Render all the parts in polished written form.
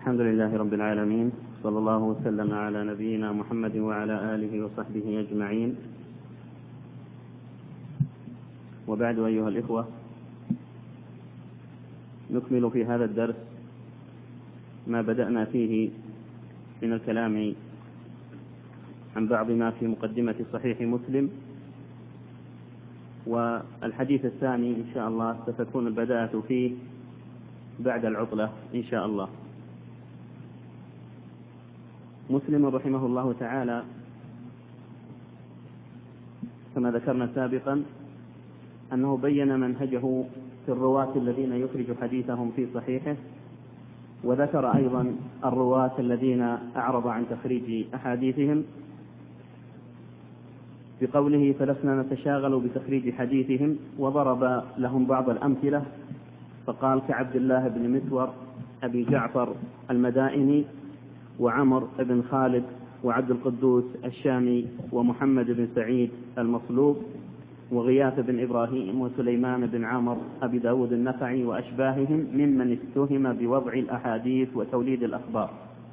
الحمد لله رب العالمين، صلى الله وسلم على نبينا محمد وعلى آله وصحبه أجمعين، وبعد. أيها الإخوة، نكمل في هذا الدرس ما بدأنا فيه من الكلام عن بعض ما في مقدمة صحيح مسلم، والحديث الثاني إن شاء الله ستكون البداية فيه بعد العطلة إن شاء الله. مسلم رحمه الله تعالى كما ذكرنا سابقا أنه بين منهجه في الرواة الذين يخرج حديثهم في صحيحه، وذكر أيضا الرواة الذين أعرض عن تخريج أحاديثهم بقوله فلسنا نتشاغل بتخريج حديثهم، وضرب لهم بعض الأمثلة فقال كعبد الله بن مسور أبي جعفر المدائني، وعمر بن خالد، وعبد القدوس الشامي، ومحمد بن سعيد المصلوب، وغياث بن إبراهيم، وسليمان بن عمر أبي داود النخعي وأشباههم ممن اتهم بوضع الأحاديث وتوليد الأخبار.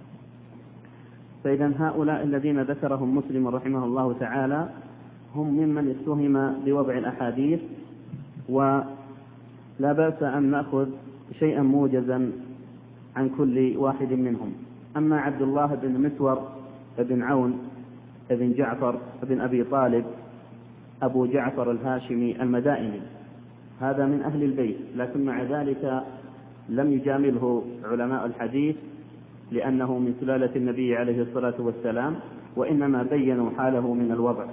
فإذا هؤلاء الذين ذكرهم مسلم رحمه الله تعالى هم ممن اتهم بوضع الأحاديث، ولا بأس أن نأخذ شيئا موجزا عن كل واحد منهم. أما عبد الله بن مسور بن عون بن جعفر بن أبي طالب أبو جعفر الهاشمي المدائني، هذا من أهل البيت، لكن مع ذلك لم يجامله علماء الحديث لأنه من سلالة النبي عليه الصلاة والسلام، وإنما بينوا حاله من الوضع.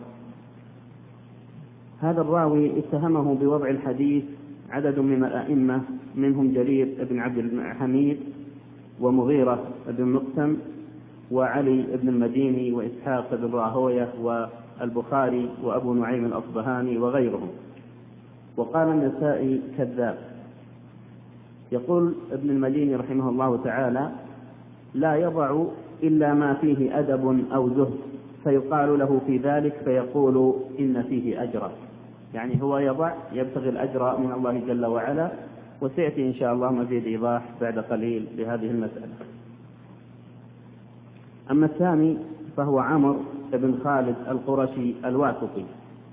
هذا الراوي اتهمه بوضع الحديث عدد من الأئمة، منهم جرير بن عبد الحميد، ومغيرة بن مقسم، وعلي بن المديني، وإسحاق بن راهوية، والبخاري، وأبو نعيم الأصبهاني، وغيرهم. وقال النسائي كذاب. يقول ابن المديني رحمه الله تعالى لا يضع إلا ما فيه أدب أو زهد، فيقال له في ذلك فيقول إن فيه أجرا، يعني هو يضع يبتغي الأجر من الله جل وعلا، وسيأتي إن شاء الله مزيد إيضاح بعد قليل لهذه المسألة. أما الثاني فهو عمر بن خالد القرشي الواسطي.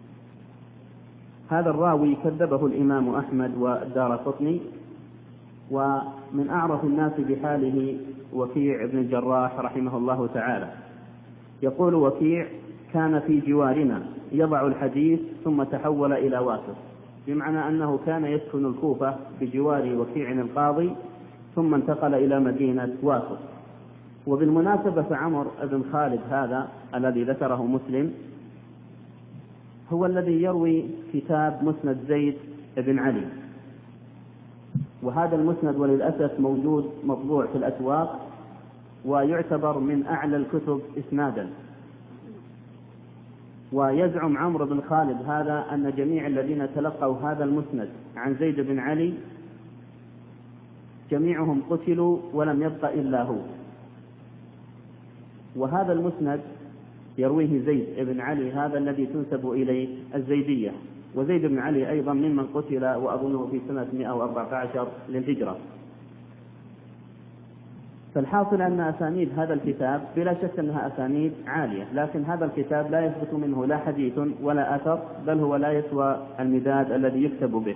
هذا الراوي كذبه الإمام أحمد والدارقطني، ومن أعرف الناس بحاله وكيع بن الجراح رحمه الله تعالى. يقول وكيع كان في جوارنا يضع الحديث ثم تحول إلى واسط، بمعنى أنه كان يسكن الكوفة بجوار وكيع القاضي ثم انتقل إلى مدينة واسط. وبالمناسبة فعمر بن خالد هذا الذي ذكره مسلم هو الذي يروي كتاب مسند زيد بن علي، وهذا المسند وللأسف موجود مطبوع في الأسواق، ويعتبر من أعلى الكتب إسنادا. ويزعم عمرو بن خالد هذا أن جميع الذين تلقوا هذا المسند عن زيد بن علي جميعهم قتلوا ولم يبق إلا هو. وهذا المسند يرويه زيد بن علي هذا الذي تنسب إليه الزيدية، وزيد بن علي أيضا ممن قتل وأظنه في سنة 114 للهجرة. فالحاصل أن أسانيد هذا الكتاب بلا شك أنها أسانيد عالية، لكن هذا الكتاب لا يثبت منه لا حديث ولا أثر، بل هو لا يسوى المداد الذي يكتب به.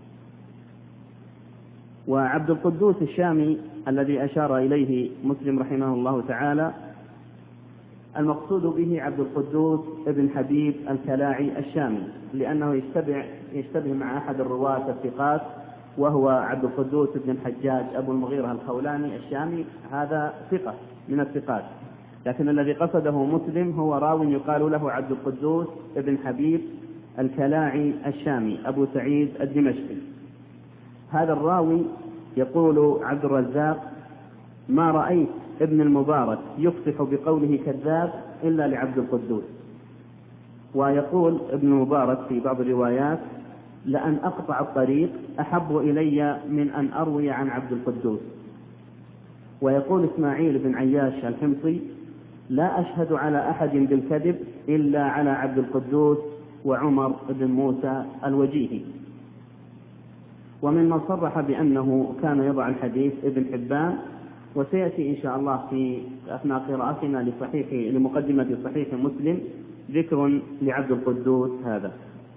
وعبد القدوس الشامي الذي أشار إليه مسلم رحمه الله تعالى المقصود به عبد القدوس ابن حبيب الكلاعي الشامي، لأنه يشتبه مع أحد الرواة الثقات وهو عبد القدوس بن الحجاج أبو المغيرة الخولاني الشامي، هذا ثقة من الثقات، لكن الذي قصده مسلم هو راو يقال له عبد القدوس بن حبيب الكلاعي الشامي أبو سعيد الدمشقي. هذا الراوي يقول عبد الرزاق ما رأيت ابن المبارك يفصح بقوله كذاب إلا لعبد القدوس. ويقول ابن المبارك في بعض الروايات لأن أقطع الطريق أحب إلي من أن أروي عن عبد القدوس. ويقول إسماعيل بن عياش الحمصي لا أشهد على أحد بالكذب إلا على عبد القدوس وعمر بن موسى الوجيهي. وممن صرح بأنه كان يضع الحديث ابن حبان، وسيأتي إن شاء الله في أثناء قراءتنا لمقدمة صحيح مسلم ذكر لعبد القدوس هذا.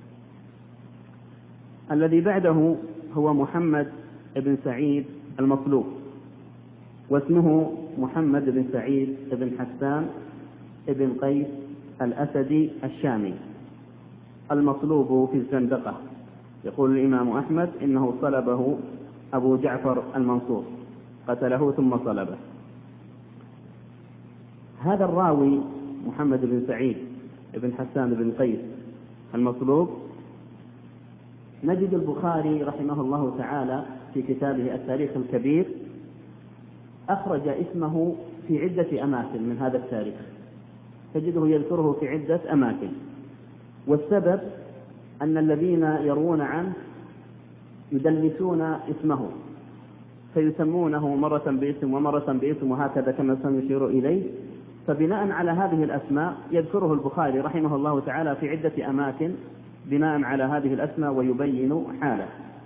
الذي بعده هو محمد بن سعيد المصلوب، واسمه محمد بن سعيد بن حسان بن قيس الأسدي الشامي، المصلوب في الزندقة. يقول الإمام أحمد إنه صلبه أبو جعفر المنصور، قتله ثم صلبه. هذا الراوي محمد بن سعيد بن حسان بن قيس المصلوب نجد البخاري رحمه الله تعالى في كتابه التاريخ الكبير أخرج اسمه في عدة أماكن من هذا التاريخ، تجده يذكره في عدة أماكن، والسبب أن الذين يروون عنه يدلسون اسمه فيسمونه مرة باسم ومرة باسم وهكذا كما سنشير إليه، فبناء على هذه الأسماء يذكره البخاري رحمه الله تعالى في عدة أماكن بناء على هذه الأسماء ويبين حاله.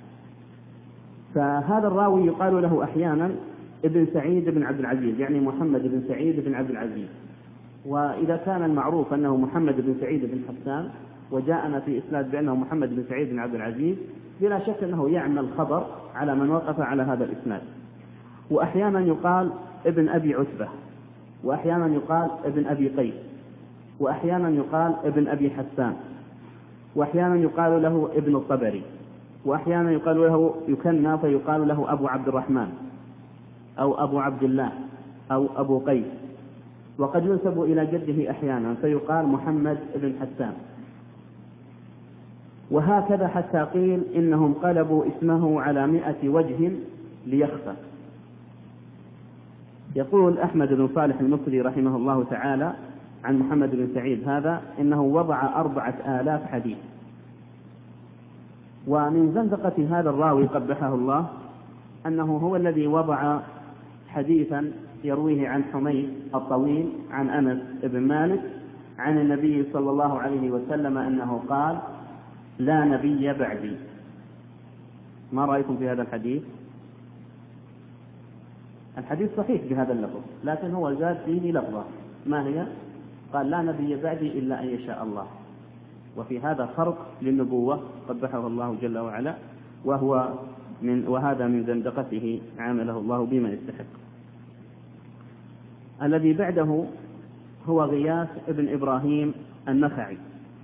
فهذا الراوي يقال له أحيانا ابن سعيد بن عبد العزيز، يعني محمد بن سعيد بن عبد العزيز. وإذا كان المعروف أنه محمد بن سعيد بن حسان وجاءنا في إسناد بأنه محمد بن سعيد بن عبد العزيز، بلا شك أنه يعمل خبر على من وقف على هذا الإسناد. وأحيانا يقال ابن أبي عتبة، وأحيانا يقال ابن أبي قيس، وأحيانا يقال ابن أبي حسان، وأحيانا يقال له ابن الطبري، وأحيانا يقال له يكنى فيقال له أبو عبد الرحمن أو أبو عبد الله أو أبو قيس، وقد ينسب إلى جده أحيانا فيقال محمد بن حسان، وهكذا حتى قيل إنهم قلبوا اسمه على 100 وجه ليخفى. يقول أحمد بن صالح المصري رحمه الله تعالى عن محمد بن سعيد هذا إنه وضع 4000 حديث. ومن زندقة هذا الراوي قبحه الله أنه هو الذي وضع حديثا يرويه عن حميد الطويل عن أنس بن مالك عن النبي صلى الله عليه وسلم أنه قال: لا نبي بعدي. ما رأيكم في هذا الحديث؟ الحديث صحيح بهذا اللفظ، لكن هو زاد فيه لفظة، ما هي؟ قال: لا نبي بعدي إلا أن يشاء الله. وفي هذا خرق للنبوة قبحه الله جل وعلا، وهذا من زندقته عامله الله بما يستحق. الذي بعده هو غياث بن إبراهيم النخعي.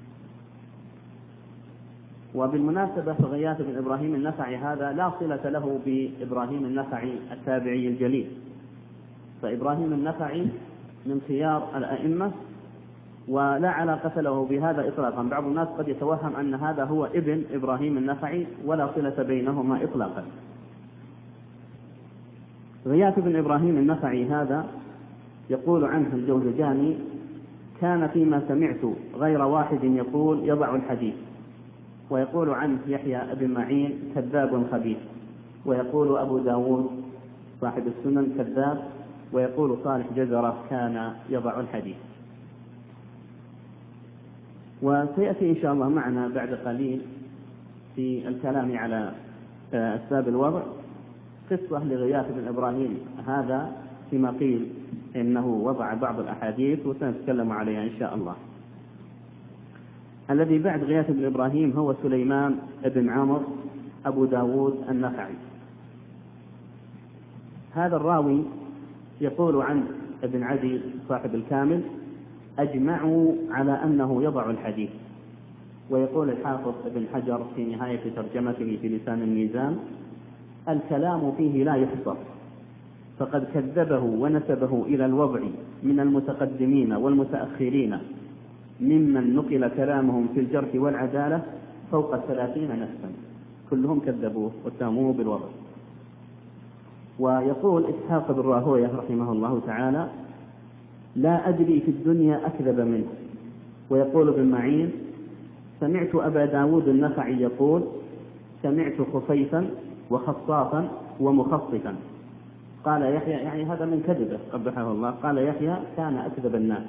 وبالمناسبة غياث بن إبراهيم النخعي هذا لا صلة له بإبراهيم النخعي التابعي الجليل، فإبراهيم النخعي من خيار الأئمة ولا علاقة له بهذا إطلاقا. بعض الناس قد يتوهم أن هذا هو ابن إبراهيم النخعي ولا صلة بينهما إطلاقا. غياث بن إبراهيم النخعي هذا يقول عنه الجوزجاني: كان فيما سمعت غير واحد يقول يضع الحديث. ويقول عنه يحيى بن معين: كذاب خبيث. ويقول أبو داود صاحب السنن: كذاب. ويقول صالح جزرة: كان يضع الحديث. وسيأتي إن شاء الله معنا بعد قليل في الكلام على أسباب الوضع قصة لغياث بن إبراهيم هذا فيما قيل إنه وضع بعض الأحاديث، وسنتكلم عليها إن شاء الله. الذي بعد غياث بن إبراهيم هو سليمان بن عمرو أبو داود النخعي. هذا الراوي يقول عن ابن عدي صاحب الكامل: أجمعوا على أنه يضع الحديث. ويقول الحافظ ابن حجر في نهاية ترجمته في لسان الميزان: الكلام فيه لا يحصر، فقد كذبه ونسبه إلى الوضع من المتقدمين والمتأخرين ممن نقل كلامهم في الجرح والعدالة فوق 30 نفسا، كلهم كذبوه واتهموه بالوضع. ويقول إسحاق بن راهويه رحمه الله تعالى: لا أدري في الدنيا أكذب منه. ويقول ابن معين: سمعت أبا داود النخعي يقول: سمعت خصيفا وخصافا ومخصفا. قال يحيى، يعني هذا من كذبه قبحه الله، قال يحيى: كان أكذب الناس.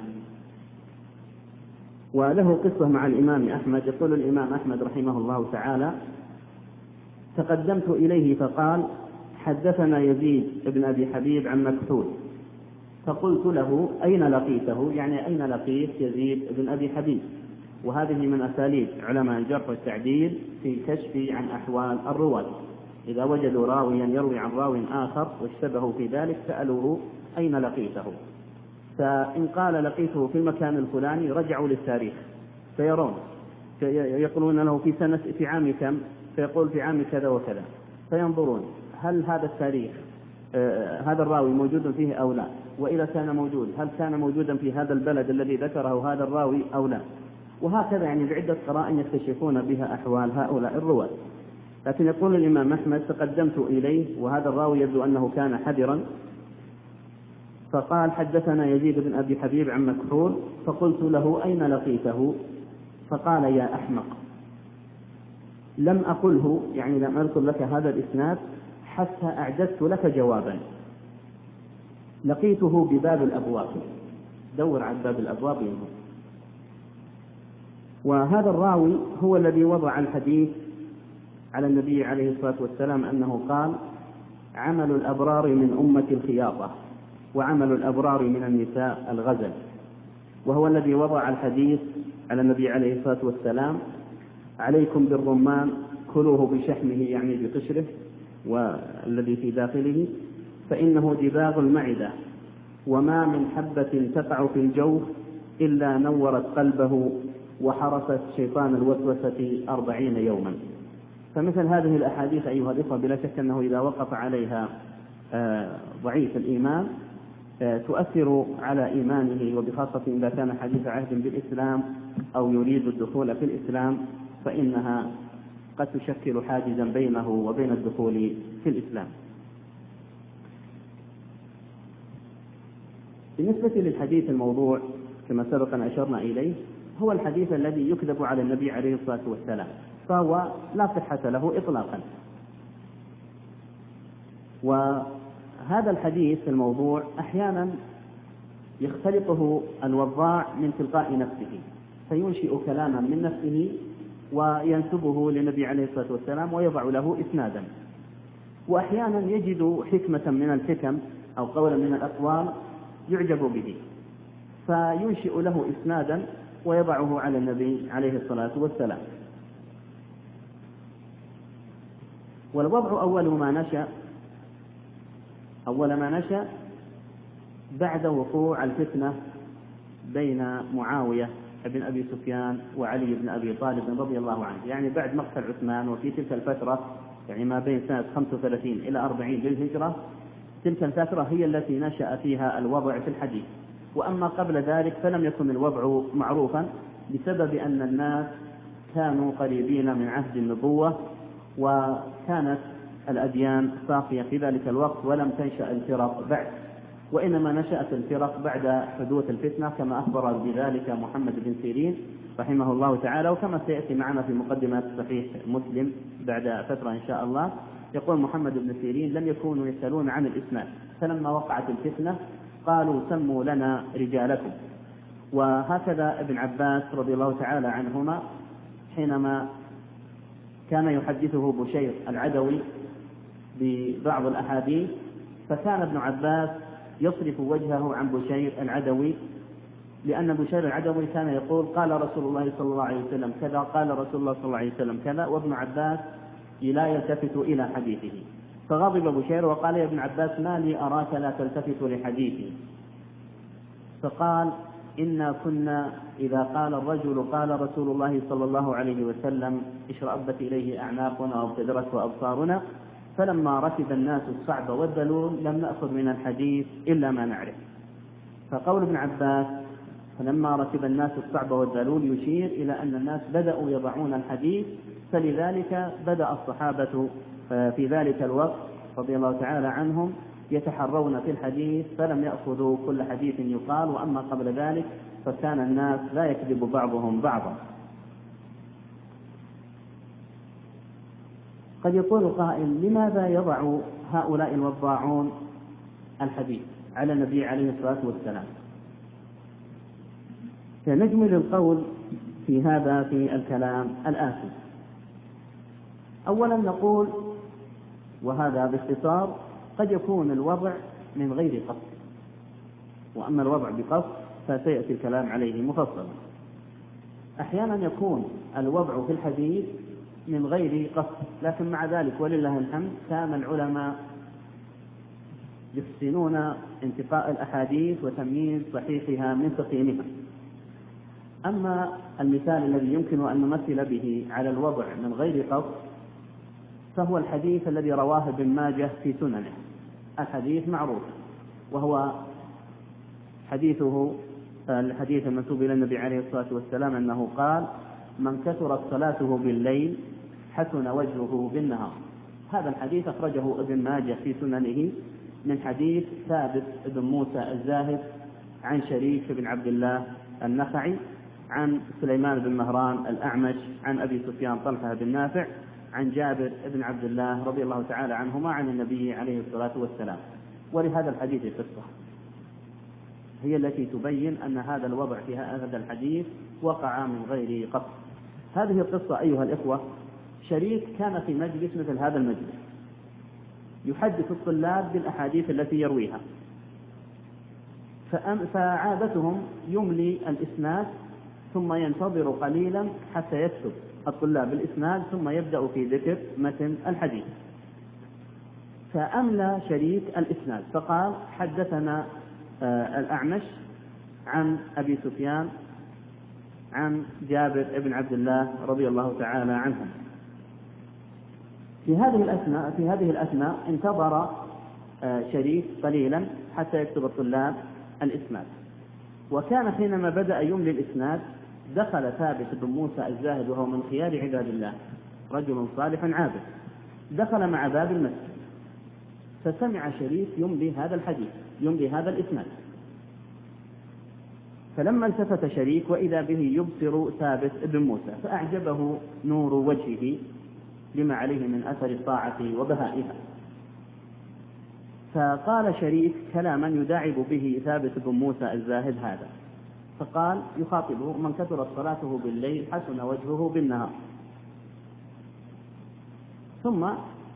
وله قصة مع الإمام أحمد. يقول الإمام أحمد رحمه الله تعالى: تقدمت إليه فقال: حدثنا يزيد بن أبي حبيب عن مكحول، فقلت له أين لقيته؟ يعني أين لقيت يزيد بن أبي حبيب؟ وهذه من أساليب علماء الجرح والتعديل في كشف عن أحوال الرواة، إذا وجدوا راويا يروي عن راو آخر واشتبهوا في ذلك سألوه أين لقيته، فإن قال لقيته في المكان الفلاني رجعوا للتاريخ فيرون، يقولون له في عام كم؟ فيقول في عام كذا وكذا، فينظرون هل هذا التاريخ هذا الراوي موجود فيه أو لا، وإذا كان موجود هل كان موجودا في هذا البلد الذي ذكره هذا الراوي أو لا، وهكذا يعني بعدة قرائن يكتشفون بها أحوال هؤلاء الرواة. لكن يقول الإمام أحمد تقدمت إليه وهذا الراوي يبدو أنه كان حذرا، فقال حدثنا يزيد بن أبي حبيب عن مكحول، فقلت له أين لقيته؟ فقال يا أحمق لم أقله، يعني لم أذكر لك هذا الإسناد حتى أعددت لك جوابا، لقيته بباب الأبواب، دور عن باب الأبواب منه. وهذا الراوي هو الذي وضع الحديث على النبي عليه الصلاة والسلام أنه قال عمل الأبرار من أمة الخياطة وعمل الأبرار من النساء الغزل، وهو الذي وضع الحديث على النبي عليه الصلاة والسلام عليكم بالرمان كلوه بشحمه، يعني بقشره والذي في داخله، فإنه دباغ المعدة، وما من حبة تقع في الجوف إلا نورت قلبه وحرست شيطان الوسوسة 40 يوما. فمثل هذه الأحاديث أيها الإخوة بلا شك أنه إذا وقف عليها ضعيف الإيمان تؤثر على إيمانه، وبخاصة إذا كان حديث عهد بالإسلام أو يريد الدخول في الإسلام، فإنها قد تشكل حاجزا بينه وبين الدخول في الإسلام. بالنسبة للحديث الموضوع كما سبق أن أشرنا إليه، هو الحديث الذي يكذب على النبي عليه الصلاة والسلام، فهو لا صحة له إطلاقا. وهذا الحديث الموضوع أحيانا يختلقه الوضاع من تلقاء نفسه، فينشئ كلاما من نفسه وينسبه للنبي عليه الصلاة والسلام ويضع له إسنادا، وأحيانا يجد حكمة من الحكم أو قولا من الأقوال يعجب به فينشئ له إسنادا ويضعه على النبي عليه الصلاة والسلام. والوضع أول ما نشأ بعد وقوع الفتنة بين معاوية بن أبي سفيان وعلي بن أبي طالب رضي الله عنه، يعني بعد مقتل عثمان، وفي تلك الفترة يعني ما بين سنة 35 إلى 40 للهجرة، تلك الفترة هي التي نشأ فيها الوضع في الحديث. وأما قبل ذلك فلم يكن الوضع معروفا، بسبب أن الناس كانوا قريبين من عهد النبوة، وكانت الأديان صافية في ذلك الوقت ولم تنشأ الفرق بعد، وإنما نشأت الفرق بعد حدوث الفتنة، كما أخبر بذلك محمد بن سيرين رحمه الله تعالى، وكما سيأتي معنا في مقدمة صحيح مسلم بعد فترة إن شاء الله. يقول محمد بن سيرين لم يكونوا يسألون عن الإسناد، فلما وقعت الفتنة قالوا سموا لنا رجالكم. وهكذا ابن عباس رضي الله تعالى عنهما حينما كان يحدثه بشير العدوي ببعض الأحاديث، فكان ابن عباس يصرف وجهه عن بشير العدوي، لأن بشير العدوي كان يقول قال رسول الله صلى الله عليه وسلم كذا، قال رسول الله صلى الله عليه وسلم كذا، وابن عباس لا يلتفت إلى حديثه. فغضب بشير وقال يا ابن عباس ما لي أراك لا تلتفت لحديثي؟ فقال إنا كنا إذا قال الرجل قال رسول الله صلى الله عليه وسلم اشرأبت إليه أعناقنا وابتدرته أبصارنا، فلما ركب الناس الصعب والذلول لم نأخذ من الحديث إلا ما نعرف. فقول ابن عباس فلما ركب الناس الصعب والذلول يشير إلى أن الناس بدأوا يضعون الحديث، فلذلك بدأ الصحابة في ذلك الوقت رضي الله تعالى عنهم يتحرون في الحديث، فلم يأخذوا كل حديث يقال، وأما قبل ذلك فكان الناس لا يكذب بعضهم بعضا. قد يقول قائل لماذا يضع هؤلاء الوضاعون الحديث على النبي عليه الصلاة والسلام؟ فنجمل القول في هذا في الكلام الآتي. أولا نقول وهذا باختصار. قد يكون الوضع من غير قصد، وأما الوضع بقصد فسيأتي الكلام عليه مفصلا. أحيانا يكون الوضع في الحديث من غير قصد، لكن مع ذلك ولله الحمد كان العلماء يحسنون انتقاء الأحاديث وتمييز صحيحها من سقيمها. أما المثال الذي يمكن أن نمثل به على الوضع من غير قصد فهو الحديث الذي رواه ابن ماجه في سننه. الحديث معروف، وهو الحديث المنسوب إلى النبي عليه الصلاة والسلام أنه قال: من كثرت صلاته بالليل حسن وجهه بالنهار. هذا الحديث أخرجه ابن ماجه في سننه من حديث ثابت بن موسى الزاهد عن شريك بن عبد الله النخعي عن سليمان بن مهران الأعمش عن أبي سفيان طلحة بن نافع عن جابر بن عبد الله رضي الله تعالى عنهما عن النبي عليه الصلاة والسلام. ولهذا الحديث قصة هي التي تبين أن هذا الوضع في هذا الحديث وقع من غير قصد. هذه القصة أيها الإخوة، شريك كان في مجلس مثل هذا المجلس يحدث الطلاب بالأحاديث التي يرويها، فعادتهم يملي الإسناد ثم ينتظر قليلا حتى يكتب الطلاب الإسناد ثم يبدأ في ذكر متن الحديث. فأملى شريك الإسناد فقال: حدثنا الأعمش عن أبي سفيان عن جابر بن عبد الله رضي الله تعالى عنهم. في هذه الأثناء انتظر شريك قليلا حتى يكتب الطلاب الإسناد، وكان حينما بدأ يملي الإسناد دخل ثابت بن موسى الزاهد وهو من خيار عباد الله، رجل صالح عابد، دخل مع باب المسجد فسمع شريك يملي هذا الإسناد، فلما التفت شريك وإذا به يبصر ثابت بن موسى فأعجبه نور وجهه لما عليه من أثر الطاعة وبهائها، فقال شريك كلاما يداعب به ثابت بن موسى الزاهد هذا، فقال يخاطبه: من كثرت صلاته بالليل حسن وجهه بالنهار. ثم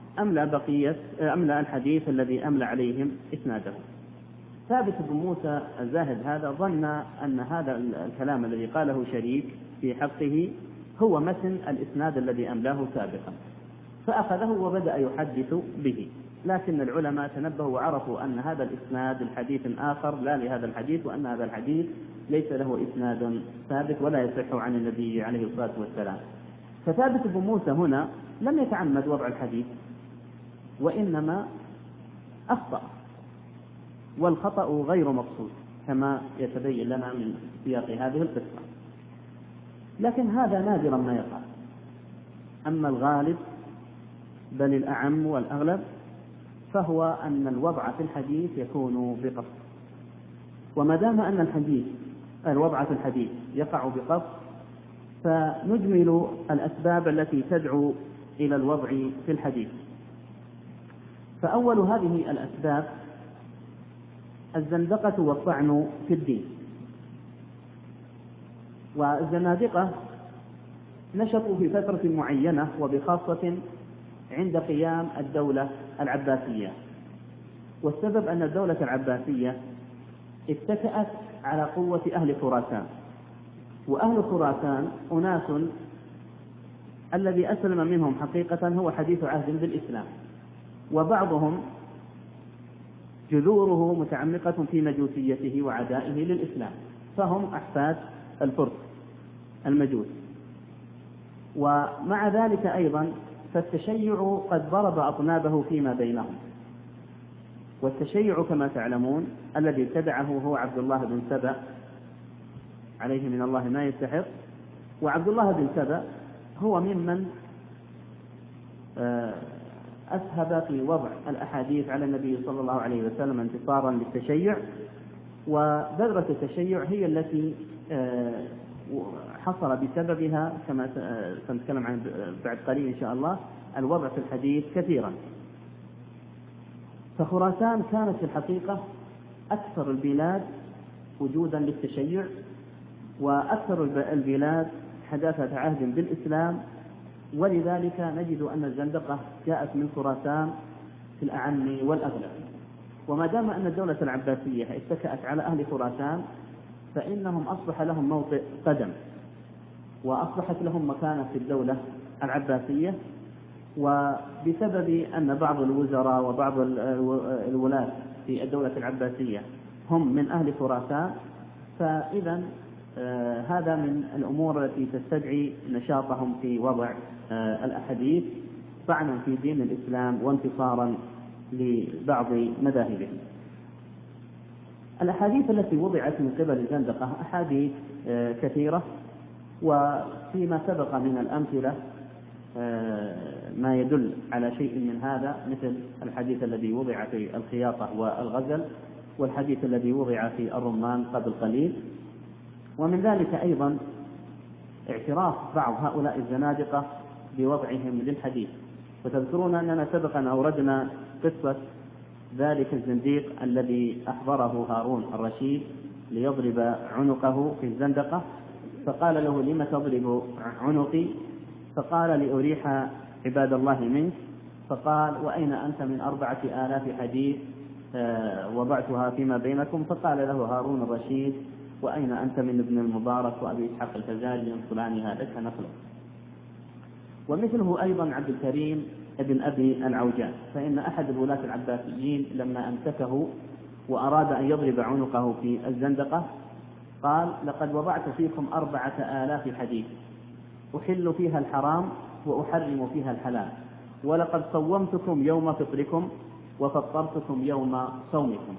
أملى الحديث الذي أملى عليهم إسناده. ثابت بن موسى الزاهد هذا ظن أن هذا الكلام الذي قاله شريك في حقه هو متن الإسناد الذي أملاه سابقا، فأخذه وبدأ يحدث به، لكن العلماء تنبهوا وعرفوا أن هذا الإسناد الحديث آخر لا لهذا الحديث، وأن هذا الحديث ليس له إسناد ثابت ولا يصح عن النبي عليه الصلاة والسلام. فثابت بن موسى هنا لم يتعمد وضع الحديث، وإنما أخطأ، والخطأ غير مقصود كما يتبين لنا من سياق هذه القصة، لكن هذا نادرا ما يقع. أما الغالب بل الأعم والأغلب فهو أن الوضع في الحديث يكون بقصد، وما دام أن الوضع في الحديث يقع بقصد فنجمل الأسباب التي تدعو إلى الوضع في الحديث. فأول هذه الأسباب الزندقة والطعن في الدين. والزنادقة نشطوا في فترة معينة، وبخاصة عند قيام الدولة العباسية، والسبب أن الدولة العباسية اتكأت على قوة أهل خراسان، وأهل خراسان أناس الذي أسلم منهم حقيقة هو حديث عهد بالإسلام، وبعضهم جذوره متعمقة في مجوسيته وعدائه للإسلام، فهم أحفاد الفرس المجوس. ومع ذلك أيضا فالتشيع قد ضرب أطنابه فيما بينهم، والتشيع كما تعلمون الذي ابتدعه هو عبد الله بن سبأ عليه من الله ما يستحق. وعبد الله بن سبأ هو ممن أسهب في وضع الأحاديث على النبي صلى الله عليه وسلم انتصارا للتشيع، وبذرة التشيع هي التي حصل بسببها كما سنتكلم عن بعد قليل إن شاء الله الوضع في الحديث كثيرا. فخراسان كانت في الحقيقة أكثر البلاد وجودا للتشيع، وأكثر البلاد حداثة عهد بالإسلام، ولذلك نجد أن الزندقة جاءت من خراسان في الأعم والأغلب. وما دام أن الدولة العباسية اتكأت على أهل خراسان فإنهم أصبح لهم موطئ قدم، وأصبحت لهم مكانة في الدولة العباسية. وبسبب أن بعض الوزراء وبعض الولاة في الدولة العباسية هم من أهل خراسان، فإذا هذا من الأمور التي تستدعي نشاطهم في وضع الأحاديث طعنا في دين الإسلام وانتصارا لبعض مذاهبهم. الأحاديث التي وضعت من قبل الزندقة أحاديث كثيرة، وفيما سبق من الأمثلة ما يدل على شيء من هذا، مثل الحديث الذي وضع في الخياطة والغزل، والحديث الذي وضع في الرمان قبل قليل. ومن ذلك أيضا اعتراف بعض هؤلاء الزنادقة بوضعهم للحديث. وتذكرون أننا سبقا أوردنا قصة ذلك الزنديق الذي أحضره هارون الرشيد ليضرب عنقه في الزندقة، فقال له: لم تضرب عنقي؟ فقال: لأريح عباد الله منك. فقال: وأين أنت من 4000 حديث وضعتها فيما بينكم؟ فقال له هارون الرشيد: وأين أنت من ابن المبارك وأبي إسحاق الفزاري من فلانها لك نخلق. ومثله أيضا عبد الكريم ابن أبي العوجان، فإن أحد الولاة العباسيين لما أمسكه وأراد أن يضرب عنقه في الزندقة قال: لقد وضعت فيكم 4000 حديث أحل فيها الحرام وأحرم فيها الحلال، ولقد صومتكم يوم فطركم وفطرتكم يوم صومكم.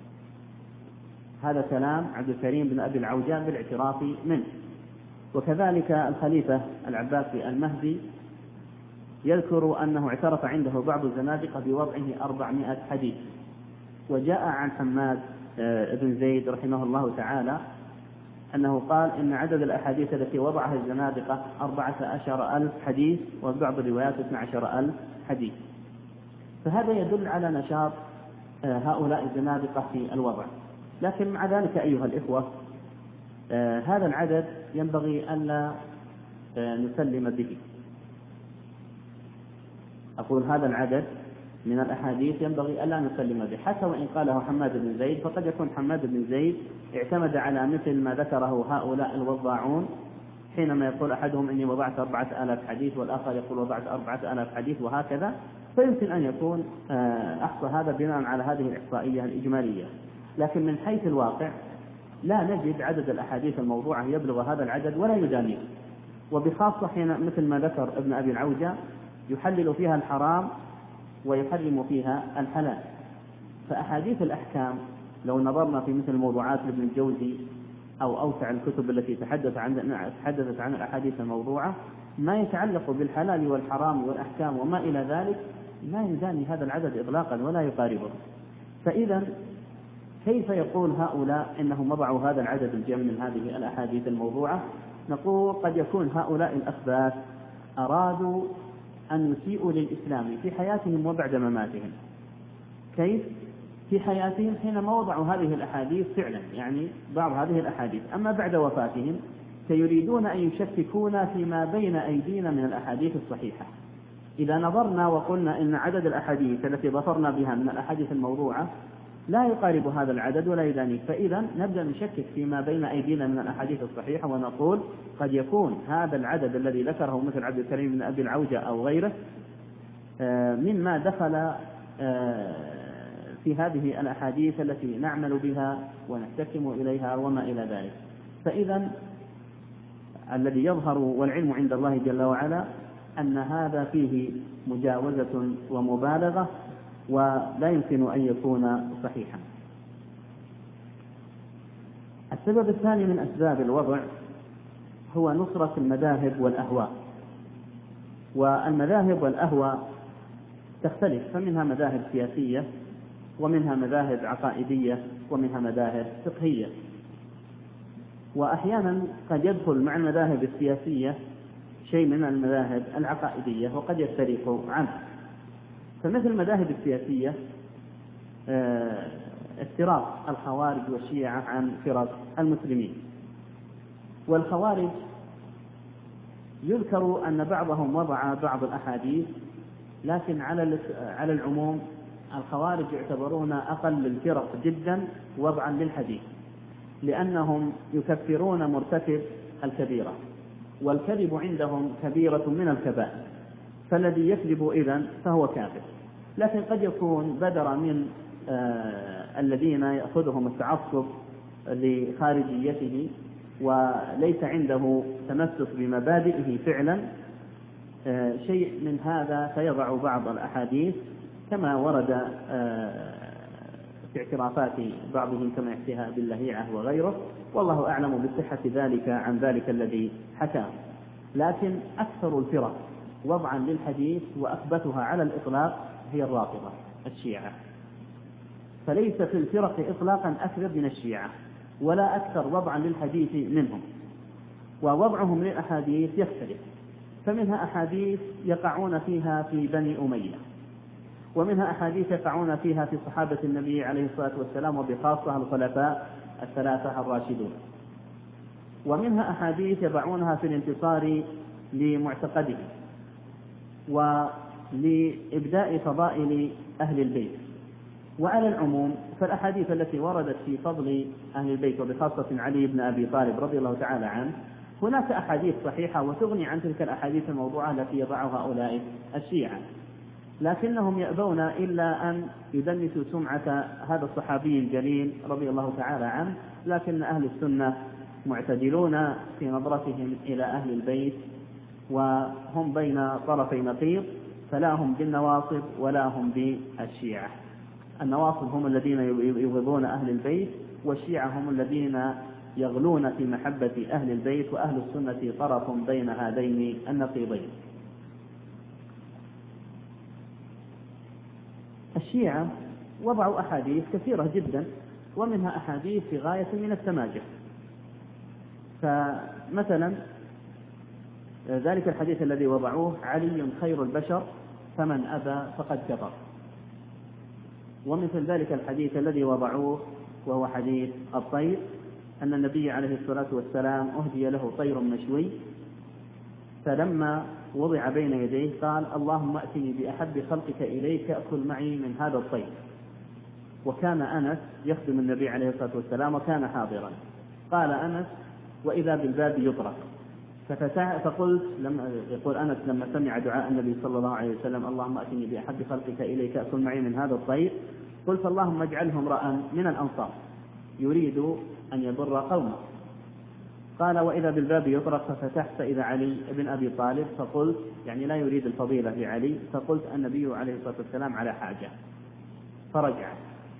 هذا كلام عبد الكريم بن أبي العوجان بالاعتراف منه. وكذلك الخليفة العباسي المهدي يذكر أنه اعترف عنده بعض الزنادقة بوضعه 400 حديث. وجاء عن حماد بن زيد رحمه الله تعالى أنه قال إن عدد الأحاديث التي وضعها الزنادقة 14,000 حديث، وبعض الروايات 12,000 حديث. فهذا يدل على نشاط هؤلاء الزنادقة في الوضع. لكن مع ذلك أيها الإخوة، هذا العدد ينبغي ألا نسلم به. أقول هذا العدد من الأحاديث ينبغي ألا نسلم به، حتى وإن قاله حماد بن زيد، فقد يكون حماد بن زيد اعتمد على مثل ما ذكره هؤلاء الوضاعون، حينما يقول أحدهم إني وضعت 4000 حديث والآخر يقول وضعت 4000 حديث وهكذا. فيمكن أن يكون أحصى هذا بناء على هذه الإحصائية الإجمالية، لكن من حيث الواقع لا نجد عدد الأحاديث الموضوعة يبلغ هذا العدد ولا يدانيه. وبخاصة حين مثل ما ذكر ابن أبي العوجة يحلل فيها الحرام ويحرم فيها الحلال. فأحاديث الأحكام لو نظرنا في مثل موضوعات ابن الجوزي أو أوسع الكتب التي تحدثت عن الأحاديث الموضوعة، ما يتعلق بالحلال والحرام والأحكام وما إلى ذلك لا يداني هذا العدد إطلاقا ولا يقاربه. فإذا كيف يقول هؤلاء إنهم وضعوا هذا العدد الجم من هذه الأحاديث الموضوعة؟ نقول قد يكون هؤلاء الأخباث أرادوا أن يسيئوا للإسلام في حياتهم وبعد مماتهم. كيف؟ في حياتهم حينما وضعوا هذه الأحاديث فعلا، يعني بعض هذه الأحاديث، أما بعد وفاتهم سيريدون أن يشككون فيما بين أيدينا من الأحاديث الصحيحة. إذا نظرنا وقلنا إن عدد الأحاديث التي ظفرنا بها من الأحاديث الموضوعة لا يقارب هذا العدد ولا يدانيه، فإذا نبدأ نشكك فيما بين أيدينا من الأحاديث الصحيحة ونقول قد يكون هذا العدد الذي ذكره مثل عبد الكريم بن أبي العوجة أو غيره مما دخل في هذه الأحاديث التي نعمل بها ونحتكم إليها وما إلى ذلك. فإذا الذي يظهر والعلم عند الله جل وعلا أن هذا فيه مجاوزة ومبالغة ولا يمكن أن يكون صحيحا. السبب الثاني من أسباب الوضع هو نصرة المذاهب والأهواء. والمذاهب والأهواء تختلف، فمنها مذاهب سياسية ومنها مذاهب عقائدية ومنها مذاهب فقهية. وأحيانا قد يدخل مع المذاهب السياسية شيء من المذاهب العقائدية وقد يفترق عنه. فمثل المذاهب السياسية افتراق الخوارج والشيعة عن فرق المسلمين. والخوارج يذكر أن بعضهم وضع بعض الأحاديث، لكن على العموم الخوارج يعتبرون أقل الفرق جدا وضعا للحديث، لأنهم يكفرون مرتكب الكبيرة، والكذب عندهم كبيرة من الكبائر، فالذي يكذب إذن فهو كافر. لكن قد يكون بدر من الذين يأخذهم التعصب لخارجيته وليس عنده تمسك بمبادئه فعلا شيء من هذا، فيضع بعض الأحاديث كما ورد في اعترافات بعضهم كما احتهاء باللهيعة وغيره، والله أعلم بصحة ذلك عن ذلك الذي حكاه. لكن أكثر الفرق وضعا للحديث وأثبتها على الإطلاق هي الرافضة الشيعة، فليس في الفرق إطلاقا أكثر من الشيعة ولا أكثر وضعا للحديث منهم، ووضعهم للأحاديث يختلف، فمنها أحاديث يقعون فيها في بني أمية، ومنها أحاديث يقعون فيها في صحابة النبي عليه الصلاة والسلام وبخاصة الخلفاء الثلاثة الراشدون، ومنها أحاديث يضعونها في الانتصار لمعتقده ولإبداء فضائل أهل البيت. وعلى العموم فالأحاديث التي وردت في فضل أهل البيت وبخاصة علي بن أبي طالب رضي الله تعالى عنه، هناك أحاديث صحيحة وتغني عن تلك الأحاديث الموضوعة التي يضعها هؤلاء الشيعة، لكنهم يأبون إلا أن يدنسوا سمعة هذا الصحابي الجليل رضي الله تعالى عنه. لكن أهل السنة معتدلون في نظرتهم إلى أهل البيت، وهم بين طرفي نقيض، فلا هم بالنواصب ولا هم بالشيعة. النواصب هم الذين يبغضون أهل البيت، والشيعة هم الذين يغلون في محبة أهل البيت، وأهل السنة طرف بين هذين النقيضين. الشيعة وضعوا أحاديث كثيرة جدا، ومنها أحاديث في غاية من السماجة. فمثلا ذلك الحديث الذي وضعوه: علي خير البشر فمن أبى فقد كفر. ومثل ذلك الحديث الذي وضعوه وهو حديث الطير، أن النبي عليه الصلاة والسلام أهدي له طير مشوي، فلما وضع بين يديه قال: اللهم أتني بأحب خلقك إليك أكل معي من هذا الطير. وكان أنس يخدم النبي عليه الصلاة والسلام وكان حاضرا. قال أنس: وإذا بالباب يطرق، فقلت يقول أنس لما سمع دعاء النبي صلى الله عليه وسلم: اللهم أتني بأحب خلقك إليك أكل معي من هذا الطير، قلت: اللهم اجعله امرأ من الأنصار يريد أن يضر قومه. قال: وإذا بالباب يطرق، ففتحت فإذا علي بن أبي طالب، فقلت يعني لا يريد الفضيلة لعلي، فقلت: النبي عليه الصلاة والسلام على حاجة. فرجع،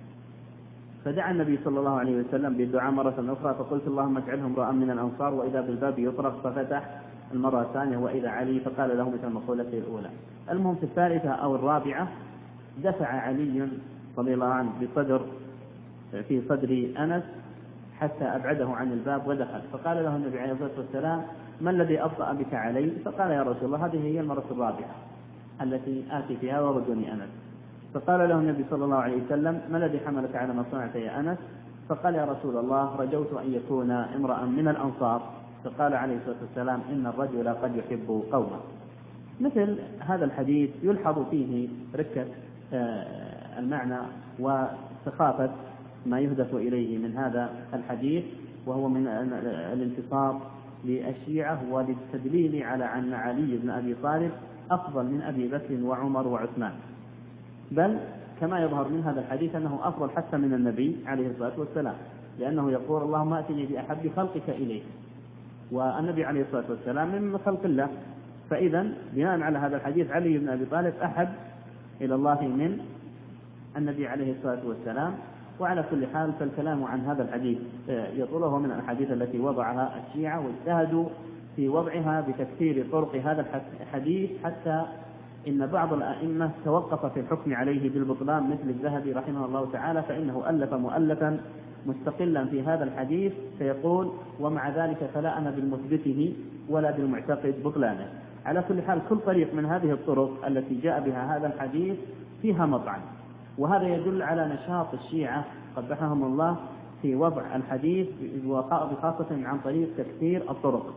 فدعا النبي صلى الله عليه وسلم بالدعاء مرة أخرى، فقلت: اللهم اجعله امرأ من الأنصار، وإذا بالباب يطرق، ففتح المرة الثانية وإذا علي، فقال له مثل مقولته الأولى. المهم في الثالثة أو الرابعة دفع علي رضي الله عنه في صدر أنس حتى أبعده عن الباب ودخل، فقال له النبي عليه الصلاة والسلام: ما الذي أبطأ بك علي؟ فقال: يا رسول الله، هذه هي المرة الرابعة التي آتي فيها وردني أنس. فقال له النبي صلى الله عليه وسلم: ما الذي حملك على ما صنعت يا أنس؟ فقال: يا رسول الله، رجوت أن يكون امرأ من الأنصار. فقال عليه الصلاة والسلام: إن الرجل قد يحب قومه. مثل هذا الحديث يلحظ فيه ركة المعنى وسخافة ما يهدف إليه من هذا الحديث، وهو من الانتصار للشيعة وللتدليل على أن علي بن أبي طالب أفضل من أبي بكر وعمر وعثمان، بل كما يظهر من هذا الحديث أنه أفضل حتى من النبي عليه الصلاة والسلام، لأنه يقول: اللهم أتني بأحب خلقك إليك، والنبي عليه الصلاة والسلام من خلق الله. فإذا بناء على هذا الحديث علي بن أبي طالب أحب إلى الله من النبي عليه الصلاة والسلام. وعلى كل حال فالكلام عن هذا الحديث يطوله من الأحاديث التي وضعها الشيعة، واجتهدوا في وضعها بتكثير طرق هذا الحديث، حتى إن بعض الأئمة توقف في الحكم عليه بالبطلان مثل الذهبي رحمه الله تعالى، فإنه ألف مؤلفا مستقلا في هذا الحديث فيقول: ومع ذلك فلا أنا بالمثبته ولا بالمعتقد بطلانه. على كل حال كل طريق من هذه الطرق التي جاء بها هذا الحديث فيها مطعن، وهذا يدل على نشاط الشيعة قبحهم الله في وضع الحديث، وخاصة عن طريق تكثير الطرق.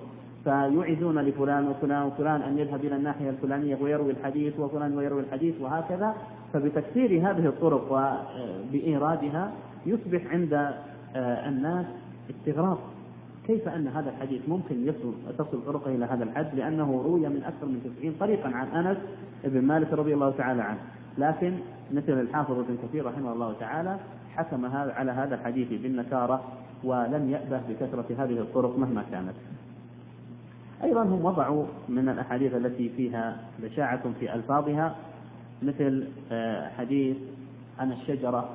فيعيدون لفلان وفلان وفلان أن يذهب إلى الناحية الفلانية ويروي الحديث، وفلان ويروي الحديث، وهكذا. فبتكثير هذه الطرق وبإيرادها يصبح عند الناس استغراب، كيف أن هذا الحديث ممكن تصل طرقه إلى هذا الحد، لأنه روي من أكثر من 90 طريقا عن أنس بن مالك رضي الله تعالى عنه. لكن مثل الحافظ ابن كثير رحمه الله تعالى حكم على هذا الحديث بالنكارة، ولم يأبه بكثرة هذه الطرق مهما كانت. أيضا هم وضعوا من الأحاديث التي فيها بشاعة في ألفاظها مثل حديث عن الشجرة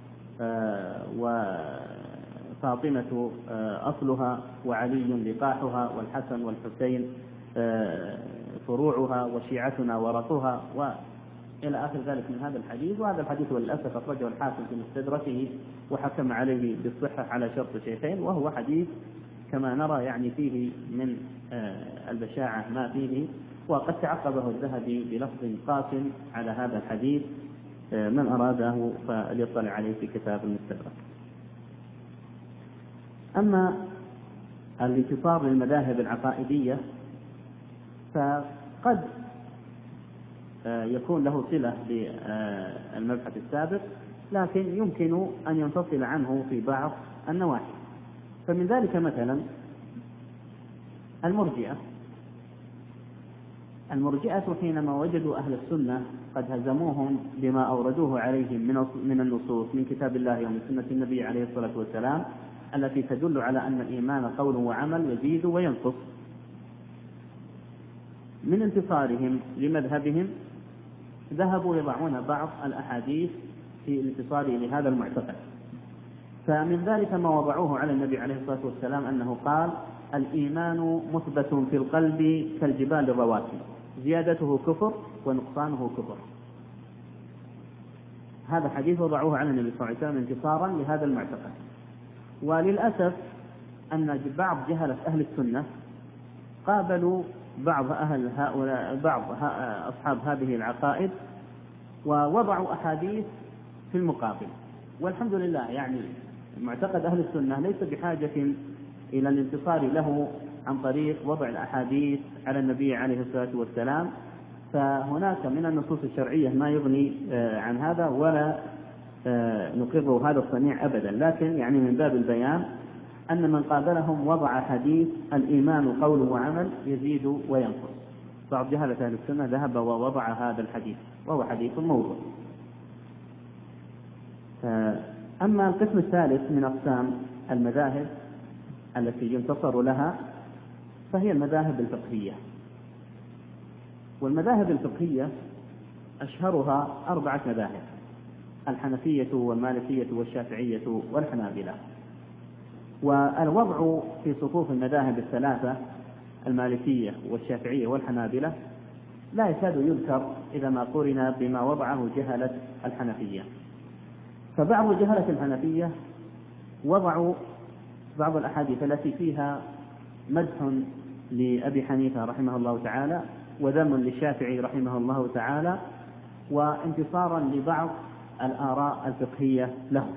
وفاطمة أصلها وعلي لقاحها والحسن والحسين فروعها وشيعتنا ورثها إلى آخر ذلك من هذا الحديث. وهذا الحديث وللأسف أخرجه الحاكم في مستدركه وحكم عليه بالصحة على شرط شيخين، وهو حديث كما نرى يعني فيه من البشاعة ما فيه، وقد تعقبه الذهبي بلفظ قاسم على هذا الحديث، من أراده فليطلع عليه في كتاب المستدرك. أما الانتصار للمذاهب العقائدية فقد يكون له صلة بالمبحث السابق، لكن يمكن أن ينفصل عنه في بعض النواحي. فمن ذلك مثلا المرجئة حينما وجدوا أهل السنة قد هزموهم بما أوردوه عليهم من النصوص من كتاب الله ومن سنة النبي عليه الصلاة والسلام التي تدل على أن الإيمان قول وعمل يزيد وينقص، من انتصارهم لمذهبهم ذهبوا يضعون بعض الأحاديث في الانتصار لهذا المعتقد. فمن ذلك ما وضعوه على النبي عليه الصلاة والسلام أنه قال: الإيمان مثبت في القلب كالجبال الرواسي، زيادته كفر ونقصانه كفر. هذا حديث وضعوه على النبي صلى الله عليه وسلم انتصارا لهذا المعتقد. وللأسف أن بعض جهلة أهل السنة قابلوا بعض أصحاب هذه العقائد ووضعوا أحاديث في المقابل. والحمد لله يعني معتقد أهل السنة ليس بحاجة إلى الانتصار له عن طريق وضع الأحاديث على النبي عليه الصلاة والسلام، فهناك من النصوص الشرعية ما يغني عن هذا، ولا نقر هذا الصنيع أبدا. لكن يعني من باب البيان أن من قابلهم وضع حديث الإيمان قول وعمل يزيد وينقص. بعض جهلة أهل السنة ذهب ووضع هذا الحديث وهو حديث موضوع. أما القسم الثالث من أقسام المذاهب التي ينتصر لها فهي المذاهب الفقهية. والمذاهب الفقهية أشهرها 4 مذاهب: الحنفية والمالكية والشافعية والحنابلة. والوضع في صفوف المذاهب الثلاثة المالكية والشافعية والحنابلة لا يكاد يذكر إذا ما قرن بما وضعه جهلة الحنفية. فبعض جهلة الحنفية وضعوا بعض الأحاديث التي فيها مدح لأبي حنيفة رحمه الله تعالى وذم للشافعي رحمه الله تعالى، وانتصارا لبعض الآراء الفقهية له.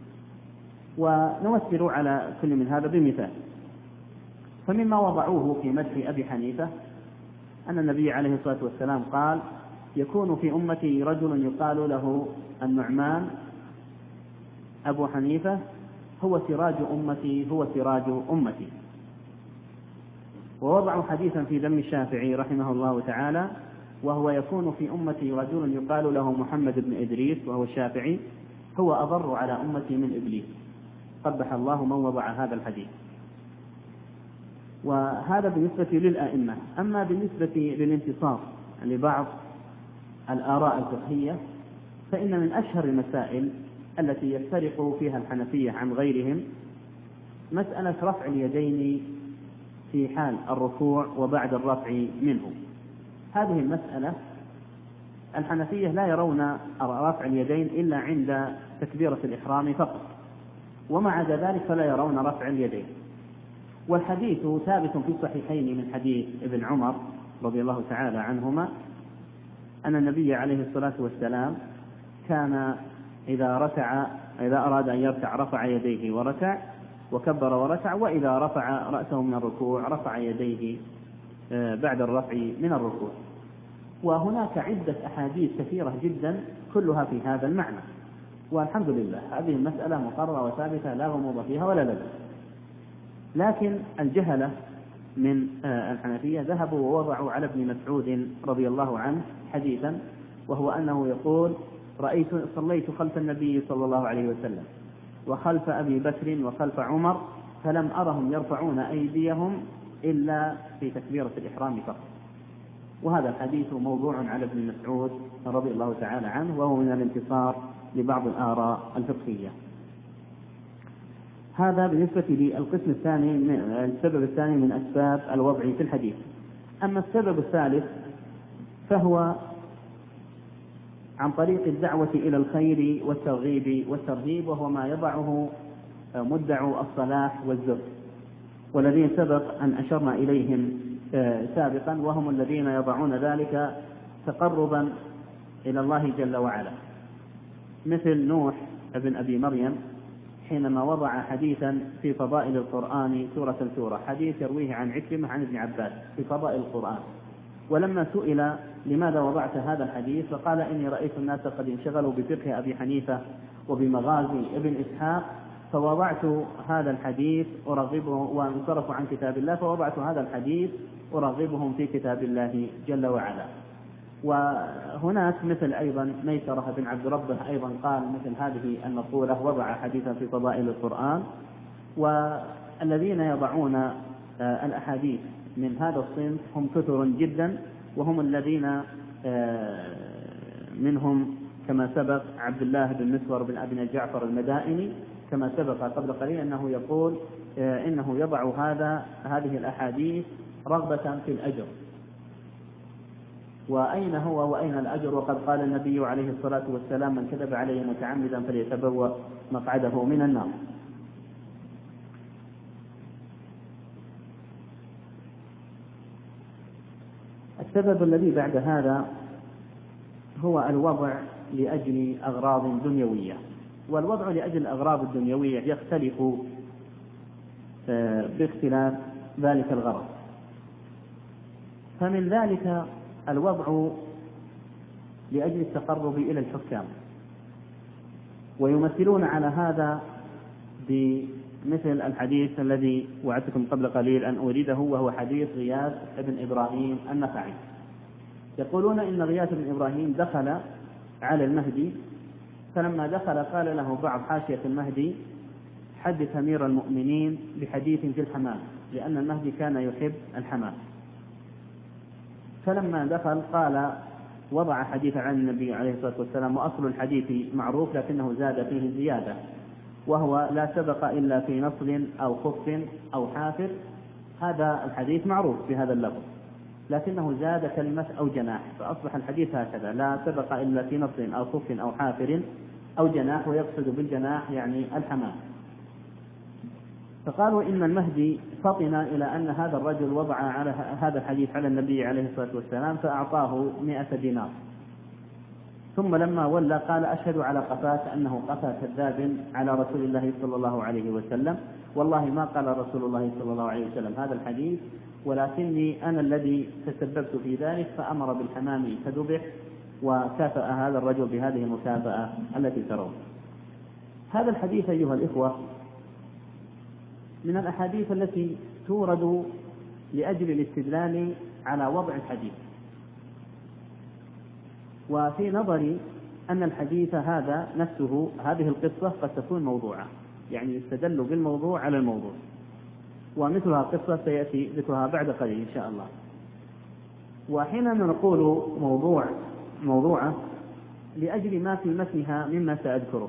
ونمثل على كل من هذا بمثال. فمما وضعوه في مدح أبي حنيفة أن النبي عليه الصلاة والسلام قال: يكون في أمتي رجل يقال له النعمان أبو حنيفة هو سراج أمتي هو سراج أمتي. ووضعوا حديثا في ذم الشافعي رحمه الله تعالى وهو: يكون في أمتي رجل يقال له محمد بن إدريس وهو الشافعي هو أضر على أمتي من إبليس. قبح الله من وضع هذا الحديث. وهذا بالنسبة للأئمة. أما بالنسبة للانتصار لبعض الآراء الفقهية فإن من أشهر المسائل التي يفترق فيها الحنفية عن غيرهم مسألة رفع اليدين في حال الركوع وبعد الرفع منه. هذه المسألة الحنفية لا يرون رفع اليدين إلا عند تكبيرة الإحرام فقط، وما عدا ذلك فلا يرون رفع اليدين. والحديث ثابت في الصحيحين من حديث ابن عمر رضي الله تعالى عنهما أن النبي عليه الصلاة والسلام كان إذا أراد أن يركع رفع يديه وركع، وكبر وركع، وإذا رفع رأسه من الركوع رفع يديه بعد الرفع من الركوع. وهناك عدة أحاديث كثيرة جدا كلها في هذا المعنى، والحمد لله هذه المسألة مقررة وثابتة لا غموض فيها ولا لبس. لكن الجهلة من الحنفية ذهبوا ووضعوا على ابن مسعود رضي الله عنه حديثا، وهو أنه يقول: صليت خلف النبي صلى الله عليه وسلم وخلف أبي بكر وخلف عمر فلم أرهم يرفعون أيديهم إلا في تكبيرة الإحرام فقط. وهذا الحديث موضوع على ابن مسعود رضي الله تعالى عنه، وهو من الانتصار لبعض الآراء الفقهية. هذا بالنسبة للقسم الثاني، السبب الثاني من أسباب الوضع في الحديث. أما السبب الثالث فهو عن طريق الدعوة إلى الخير والترغيب، وهو ما يضعه مدعو الصلاح والزهد، والذين سبق أن أشرنا إليهم سابقا، وهم الذين يضعون ذلك تقربا إلى الله جل وعلا، مثل نوح ابن أبي مريم حينما وضع حديثا في فضائل القرآن سورة حديث يرويه عن عكرمة عن ابن عباس في فضائل القرآن، ولما سئل لماذا وضعت هذا الحديث فقال: إني رأيت الناس قد انشغلوا بفقه أبي حنيفة وبمغازي ابن إسحاق فوضعت هذا الحديث أرغبهم، وانصرفوا عن كتاب الله فوضعت هذا الحديث أرغبهم في كتاب الله جل وعلا. وهناك مثل أيضا ميسرة بن عبد ربه أيضا قال مثل هذه المقولة، وضع حديثا في فضائل القرآن. والذين يضعون الأحاديث من هذا الصنف هم كثر جدا، وهم الذين منهم كما سبق عبد الله بن مسور بن أبي جعفر المدائني كما سبق قبل قليل أنه يقول إنه يضع هذه الأحاديث رغبة في الأجر. وأين هو وأين الأجر؟ وقد قال النبي عليه الصلاة والسلام: من كذب عليه متعمدا فليتبوأ مقعده من النار. السبب الذي بعد هذا هو الوضع لأجل أغراض دنيوية، والوضع لأجل الأغراض الدنيوية يختلف باختلاف ذلك الغرض. فمن ذلك الوضع لأجل التقرب إلى الحكام، ويمثلون على هذا بمثل الحديث الذي وعدتكم قبل قليل أن أريده، وهو حديث غياث بن إبراهيم النخعي. يقولون إن غياث بن إبراهيم دخل على المهدي، فلما دخل قال له بعض حاشية المهدي: حدث أمير المؤمنين بحديث في الحمام، لأن المهدي كان يحب الحمام. فلما دخل قال وضع حديث عن النبي عليه الصلاة والسلام، وأصل الحديث معروف لكنه زاد فيه زيادة، وهو: لا سبق إلا في نصل أو خف أو حافر. هذا الحديث معروف بهذا اللفظ، لكنه زاد كلمة أو جناح، فأصبح الحديث هكذا: لا سبق إلا في نصل أو خف أو حافر أو جناح، ويقصد بالجناح يعني الحمام. فقالوا إن المهدي فطن إلى أن هذا الرجل وضع على هذا الحديث على النبي عليه الصلاة والسلام فأعطاه 100 دينار، ثم لما ولى قال: أشهد على قفاك أنه قفا كذاب على رسول الله صلى الله عليه وسلم، والله ما قال رسول الله صلى الله عليه وسلم هذا الحديث، ولكني أنا الذي تسببت في ذلك. فأمر بالحمام فذبح، وكافأ هذا الرجل بهذه المكافأة التي ترون. هذا الحديث أيها الإخوة من الأحاديث التي تورد لأجل الاستدلال على وضع الحديث، وفي نظري أن الحديث هذا نفسه، هذه القصة قد تكون موضوعة، يعني يستدل بالموضوع على الموضوع، ومثلها قصة سيأتي ذكرها بعد قليل إن شاء الله. وحينما نقول موضوعة لأجل ما في متنها مما سأذكره.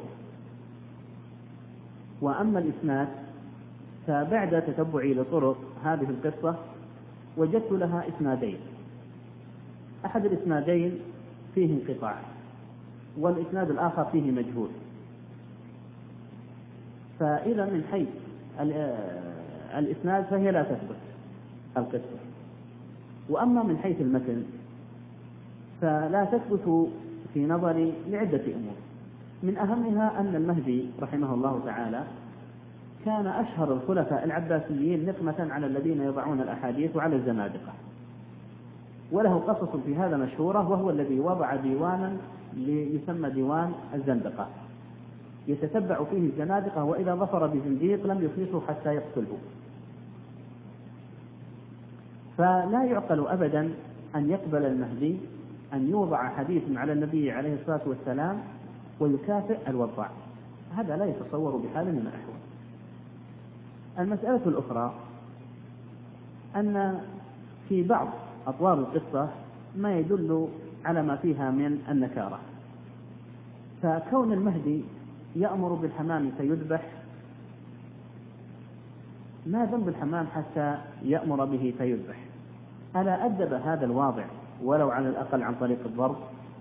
وأما الإسناد فبعد تتبعي لطرق هذه القصة وجدت لها إسنادين، أحد الإسنادين فيه انقطاع، والإسناد الآخر فيه مجهول. فإذا من حيث الإسناد فهي لا تثبت القصة، وأما من حيث المتن فلا تثبت في نظري لعدة أمور، من أهمها أن المهدي رحمه الله تعالى كان أشهر الخلفاء العباسيين نقمة على الذين يضعون الأحاديث وعلى الزنادقة، وله قصص في هذا مشهورة، وهو الذي وضع ديوانا يسمى ديوان الزندقة يتتبع فيه الزنادقة، وإذا ظفر بزنديق لم يفلسه حتى يقتله. فلا يعقل أبدا أن يقبل المهدي أن يوضع حديث على النبي عليه الصلاة والسلام ويكافئ الوضع، هذا لا يتصور بحال من الأحوال. المسألة الأخرى أن في بعض أطوار القصة ما يدل على ما فيها من النكارة، فكون المهدي يأمر بالحمام فيذبح، ما ذنب الحمام حتى يأمر به فيذبح؟ ألا أدب هذا الواضع ولو على الأقل عن طريق الضرب؟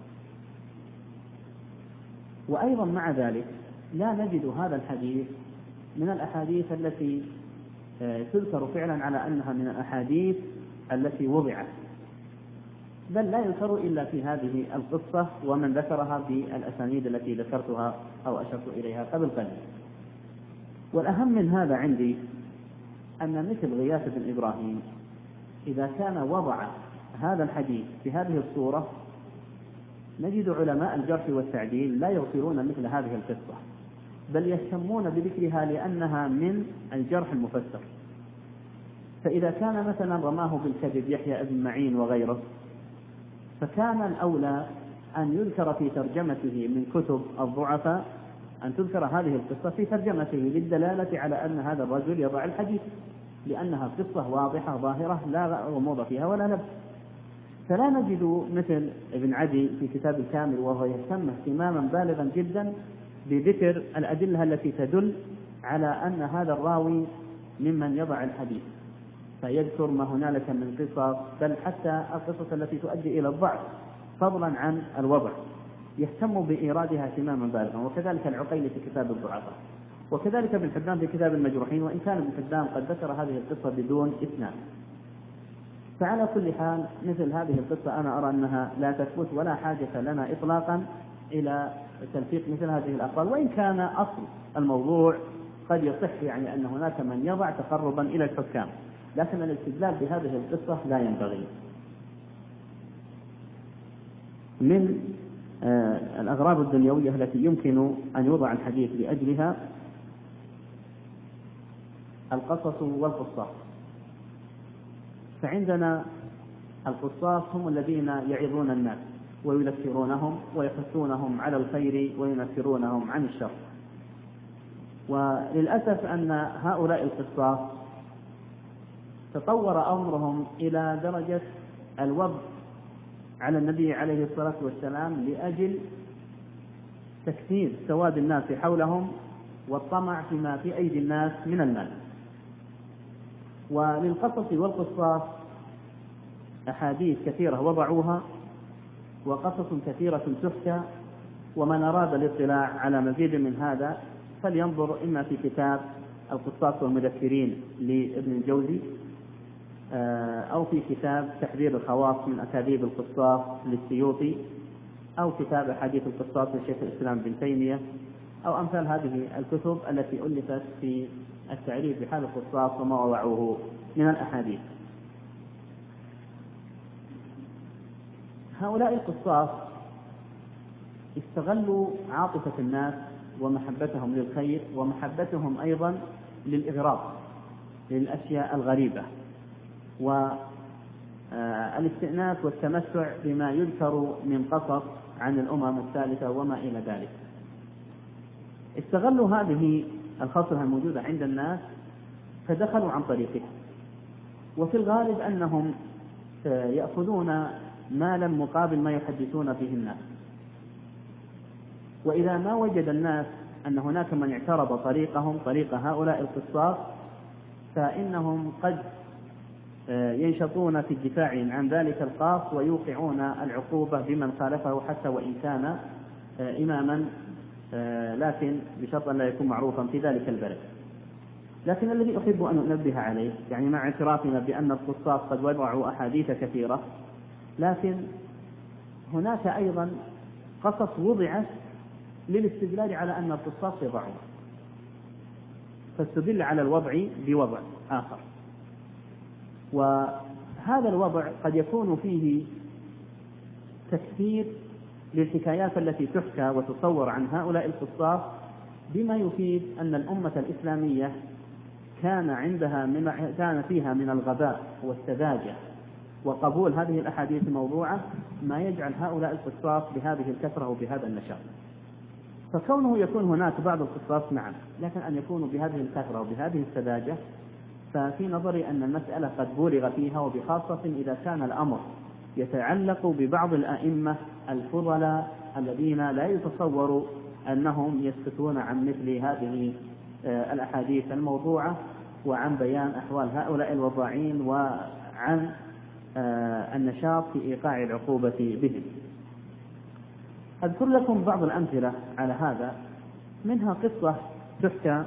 وأيضا مع ذلك لا نجد هذا الحديث من الأحاديث التي تذكر فعلا على أنها من الأحاديث التي وضعت، بل لا يذكر إلا في هذه القصة ومن ذكرها بالأسانيد التي ذكرتها أو أشرت إليها قبل قليل. والأهم من هذا عندي أن مثل غياث بن إبراهيم إذا كان وضع هذا الحديث في هذه الصورة، نجد علماء الجرح والتعديل لا يغفرون مثل هذه القصة، بل يهتمون بذكرها لأنها من الجرح المفسر. فإذا كان مثلا رماه بالكذب يحيى بن معين وغيره، فكان الأولى أن يذكر في ترجمته من كتب الضعفاء، أن تذكر هذه القصة في ترجمته للدلالة على أن هذا الرجل يضع الحديث، لأنها قصة واضحة ظاهرة لا غموض فيها ولا لبس. فلا نجد مثل ابن عدي في كتاب الكامل وهو يهتم اهتماما بالغا جدا بذكر الأدلة التي تدل على أن هذا الراوي ممن يضع الحديث، فيذكر ما هنالك من قصص، بل حتى القصص التي تؤدي إلى الضعف فضلا عن الوضع يهتم بإيرادها اهتماما بالغا. وكذلك العقيلي في كتاب الضعفاء، وكذلك ابن حبان في كتاب المجروحين، وإن كان ابن حبان قد ذكر هذه القصة بدون إسناد. فعلى كل حال مثل هذه القصة أنا أرى أنها لا تثبت، ولا حاجة لنا إطلاقا إلى تلفيق مثل هذه الأقوال، وإن كان أصل الموضوع قد يصح، يعني أن هناك من يضع تقربا إلى الحكام، لكن الاستدلال بهذه القصة لا ينبغي. من الأغراض الدنيوية التي يمكن أن يوضع الحديث لأجلها القصص والقصاص. فعندنا القصاص هم الذين يعظون الناس ويذكرونهم ويحثونهم على الخير وينفرونهم عن الشر. وللأسف أن هؤلاء القصاص تطور أمرهم إلى درجة الوضع على النبي عليه الصلاة والسلام لأجل تكثير سواد الناس حولهم والطمع فيما في أيدي الناس من المال. وللقصص والقصاص أحاديث كثيرة وضعوها وقصص كثيرة تحكى، ومن أراد الاطلاع على مزيد من هذا فلينظر إما في كتاب القصاص والمذكرين لابن الجوزي، أو في كتاب تحذير الخواص من أكاذيب القصاص للسيوطي، أو كتاب أحاديث القصاص لشيخ الإسلام بن تيمية، أو أمثال هذه الكتب التي ألفت في التعريف بحال القصاص وما وضعوه من الأحاديث. هؤلاء القصاص استغلوا عاطفة الناس ومحبتهم للخير ومحبتهم أيضا للإغراض للأشياء الغريبة والاستئناس والتمتع بما يذكر من قصص عن الأمم الثالثة وما إلى ذلك. استغلوا هذه الخصلة الموجودة عند الناس فدخلوا عن طريقها، وفي الغالب أنهم يأخذون مالا مقابل ما يحدثون به الناس. وإذا ما وجد الناس أن هناك من اعترض طريقهم طريق هؤلاء القصاص، فإنهم قد ينشطون في الدفاع عن ذلك القاص ويوقعون العقوبة بمن خالفه حتى وإن كان إماما، لكن بشرط أن لا يكون معروفا في ذلك البلد. لكن الذي أحب أن أنبه عليه، يعني مع اعترافنا بأن القصاص قد وضعوا أحاديث كثيرة، لكن هناك أيضا قصص وضعت للاستدلال على أن القصاص يضعون. فاستدل على الوضع بوضع آخر، وهذا الوضع قد يكون فيه تكثير للحكايات التي تحكى وتصور عن هؤلاء القصاص، بما يفيد أن الأمة الإسلامية كان فيها من الغباء والسذاجة وقبول هذه الأحاديث الموضوعة ما يجعل هؤلاء القصاص بهذه الكثرة وبهذا النشاط. فكونه يكون هناك بعض القصاص نعم، لكن أن يكونوا بهذه الكثرة وبهذه السذاجة، ففي نظري أن المسألة قد بولغ فيها، وبخاصة إذا كان الأمر يتعلق ببعض الأئمة الفضلاء الذين لا يتصور أنهم يسكتون عن مثل هذه الأحاديث الموضوعة وعن بيان أحوال هؤلاء الوضاعين وعن النشاط في إيقاع العقوبة بهم. أذكر لكم بعض الأمثلة على هذا، منها قصة تحكى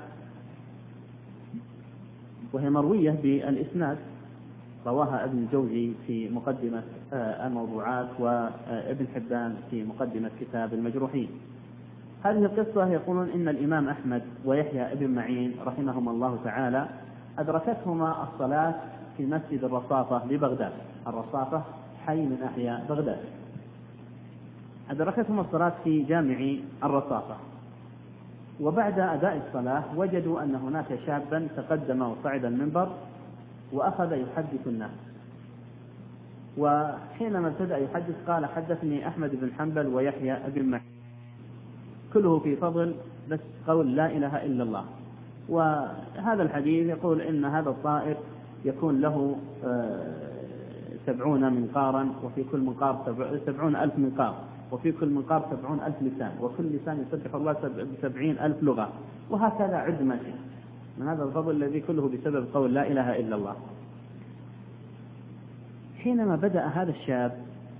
وهي مروية بالإسناد، رواها ابن الجوزي في مقدمة الموضوعات وابن حبان في مقدمة كتاب المجروحين. هذه القصة يقولون إن الإمام أحمد ويحيى ابن معين رحمهما الله تعالى أدركتهما الصلاة في مسجد الرصافة ببغداد. الرصافة حي من أحياء بغداد. أدركتهما الصلاة في جامع الرصافة، وبعد أداء الصلاة وجدوا أن هناك شابا تقدم وصعد المنبر وأخذ يحدث الناس، وحينما ابتدأ يحدث قال: حدثني أحمد بن حنبل ويحيى ابن معين، كله في فضل بس قول لا إله إلا الله. وهذا الحديث يقول إن هذا الطائر يكون له 70 منقارا، وفي كل منقار 70,000 منقار، وفي كل منقار 70,000 لسان، وكل لسان يسبح الله 70,000 لغة، وهكذا عد ما شئت من هذا الفضل الذي كله بسبب قول لا إله إلا الله. حينما بدأ هذا الشاب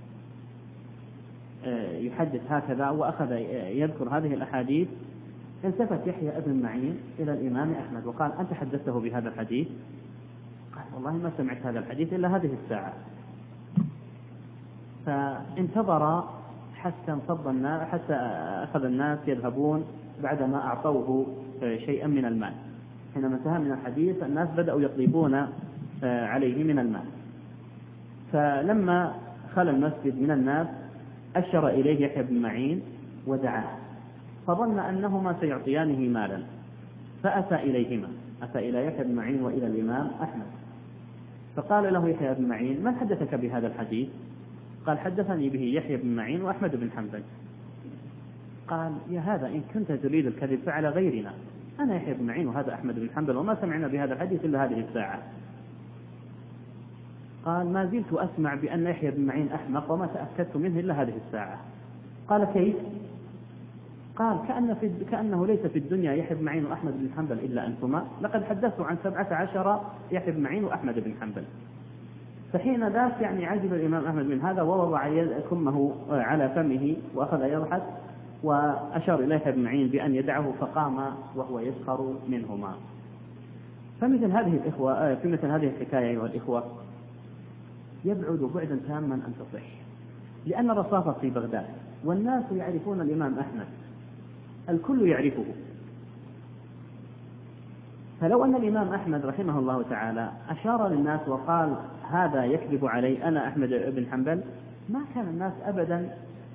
يحدث هكذا وأخذ يذكر هذه الأحاديث، التفت يحيى ابن معين إلى الإمام أحمد وقال: أنت حدثته بهذا الحديث؟ قال: والله ما سمعت هذا الحديث إلا هذه الساعة. فانتظر حتى أخذ الناس يذهبون بعدما أعطوه شيئا من المال. حينما انتهى من الحديث الناس بدأوا يطلبون عليه من المال، فلما خلى المسجد من الناس أشر إليه يحيى بن معين ودعاه، فظن أنهما سيعطيانه مالا، فأتى إليهما، أتى إلى يحيى بن معين وإلى الإمام أحمد، فقال له يحيى بن معين: من حدثك بهذا الحديث؟ قال: حدثني به يحيى بن معين وأحمد بن حنبل. قال: يا هذا إن كنت تريد الكذب فعلى غيرنا، أنا يحيى بن معين وهذا أحمد بن حنبل وما سمعنا بهذا الحديث إلا هذه الساعة. قال: ما زلت أسمع بأن يحيى بن معين أحمق وما تأكدت منه إلا هذه الساعة. قال: كيف؟ قال: كأنه ليس في الدنيا يحيى بن معين وأحمد بن حنبل إلا أنتما، لقد حدثت عن 17 يحيى بن معين وأحمد بن حنبل. فحين ذاك عجب الإمام أحمد من هذا، ووضع كمه على فمه وأخذ يضحك، وأشار إليه ابن معين بأن يدعه، فقام وهو يسخر منهما. فمثل هذه الإخوة في مثل هذه الحكاية أيها الإخوة يبعد بعدا تاما أن تصح، لأن الرصافة في بغداد والناس يعرفون الإمام أحمد، الكل يعرفه. فلو أن الإمام أحمد رحمه الله تعالى أشار للناس وقال: هذا يكذب علي أنا أحمد بن حنبل، ما كان الناس أبدا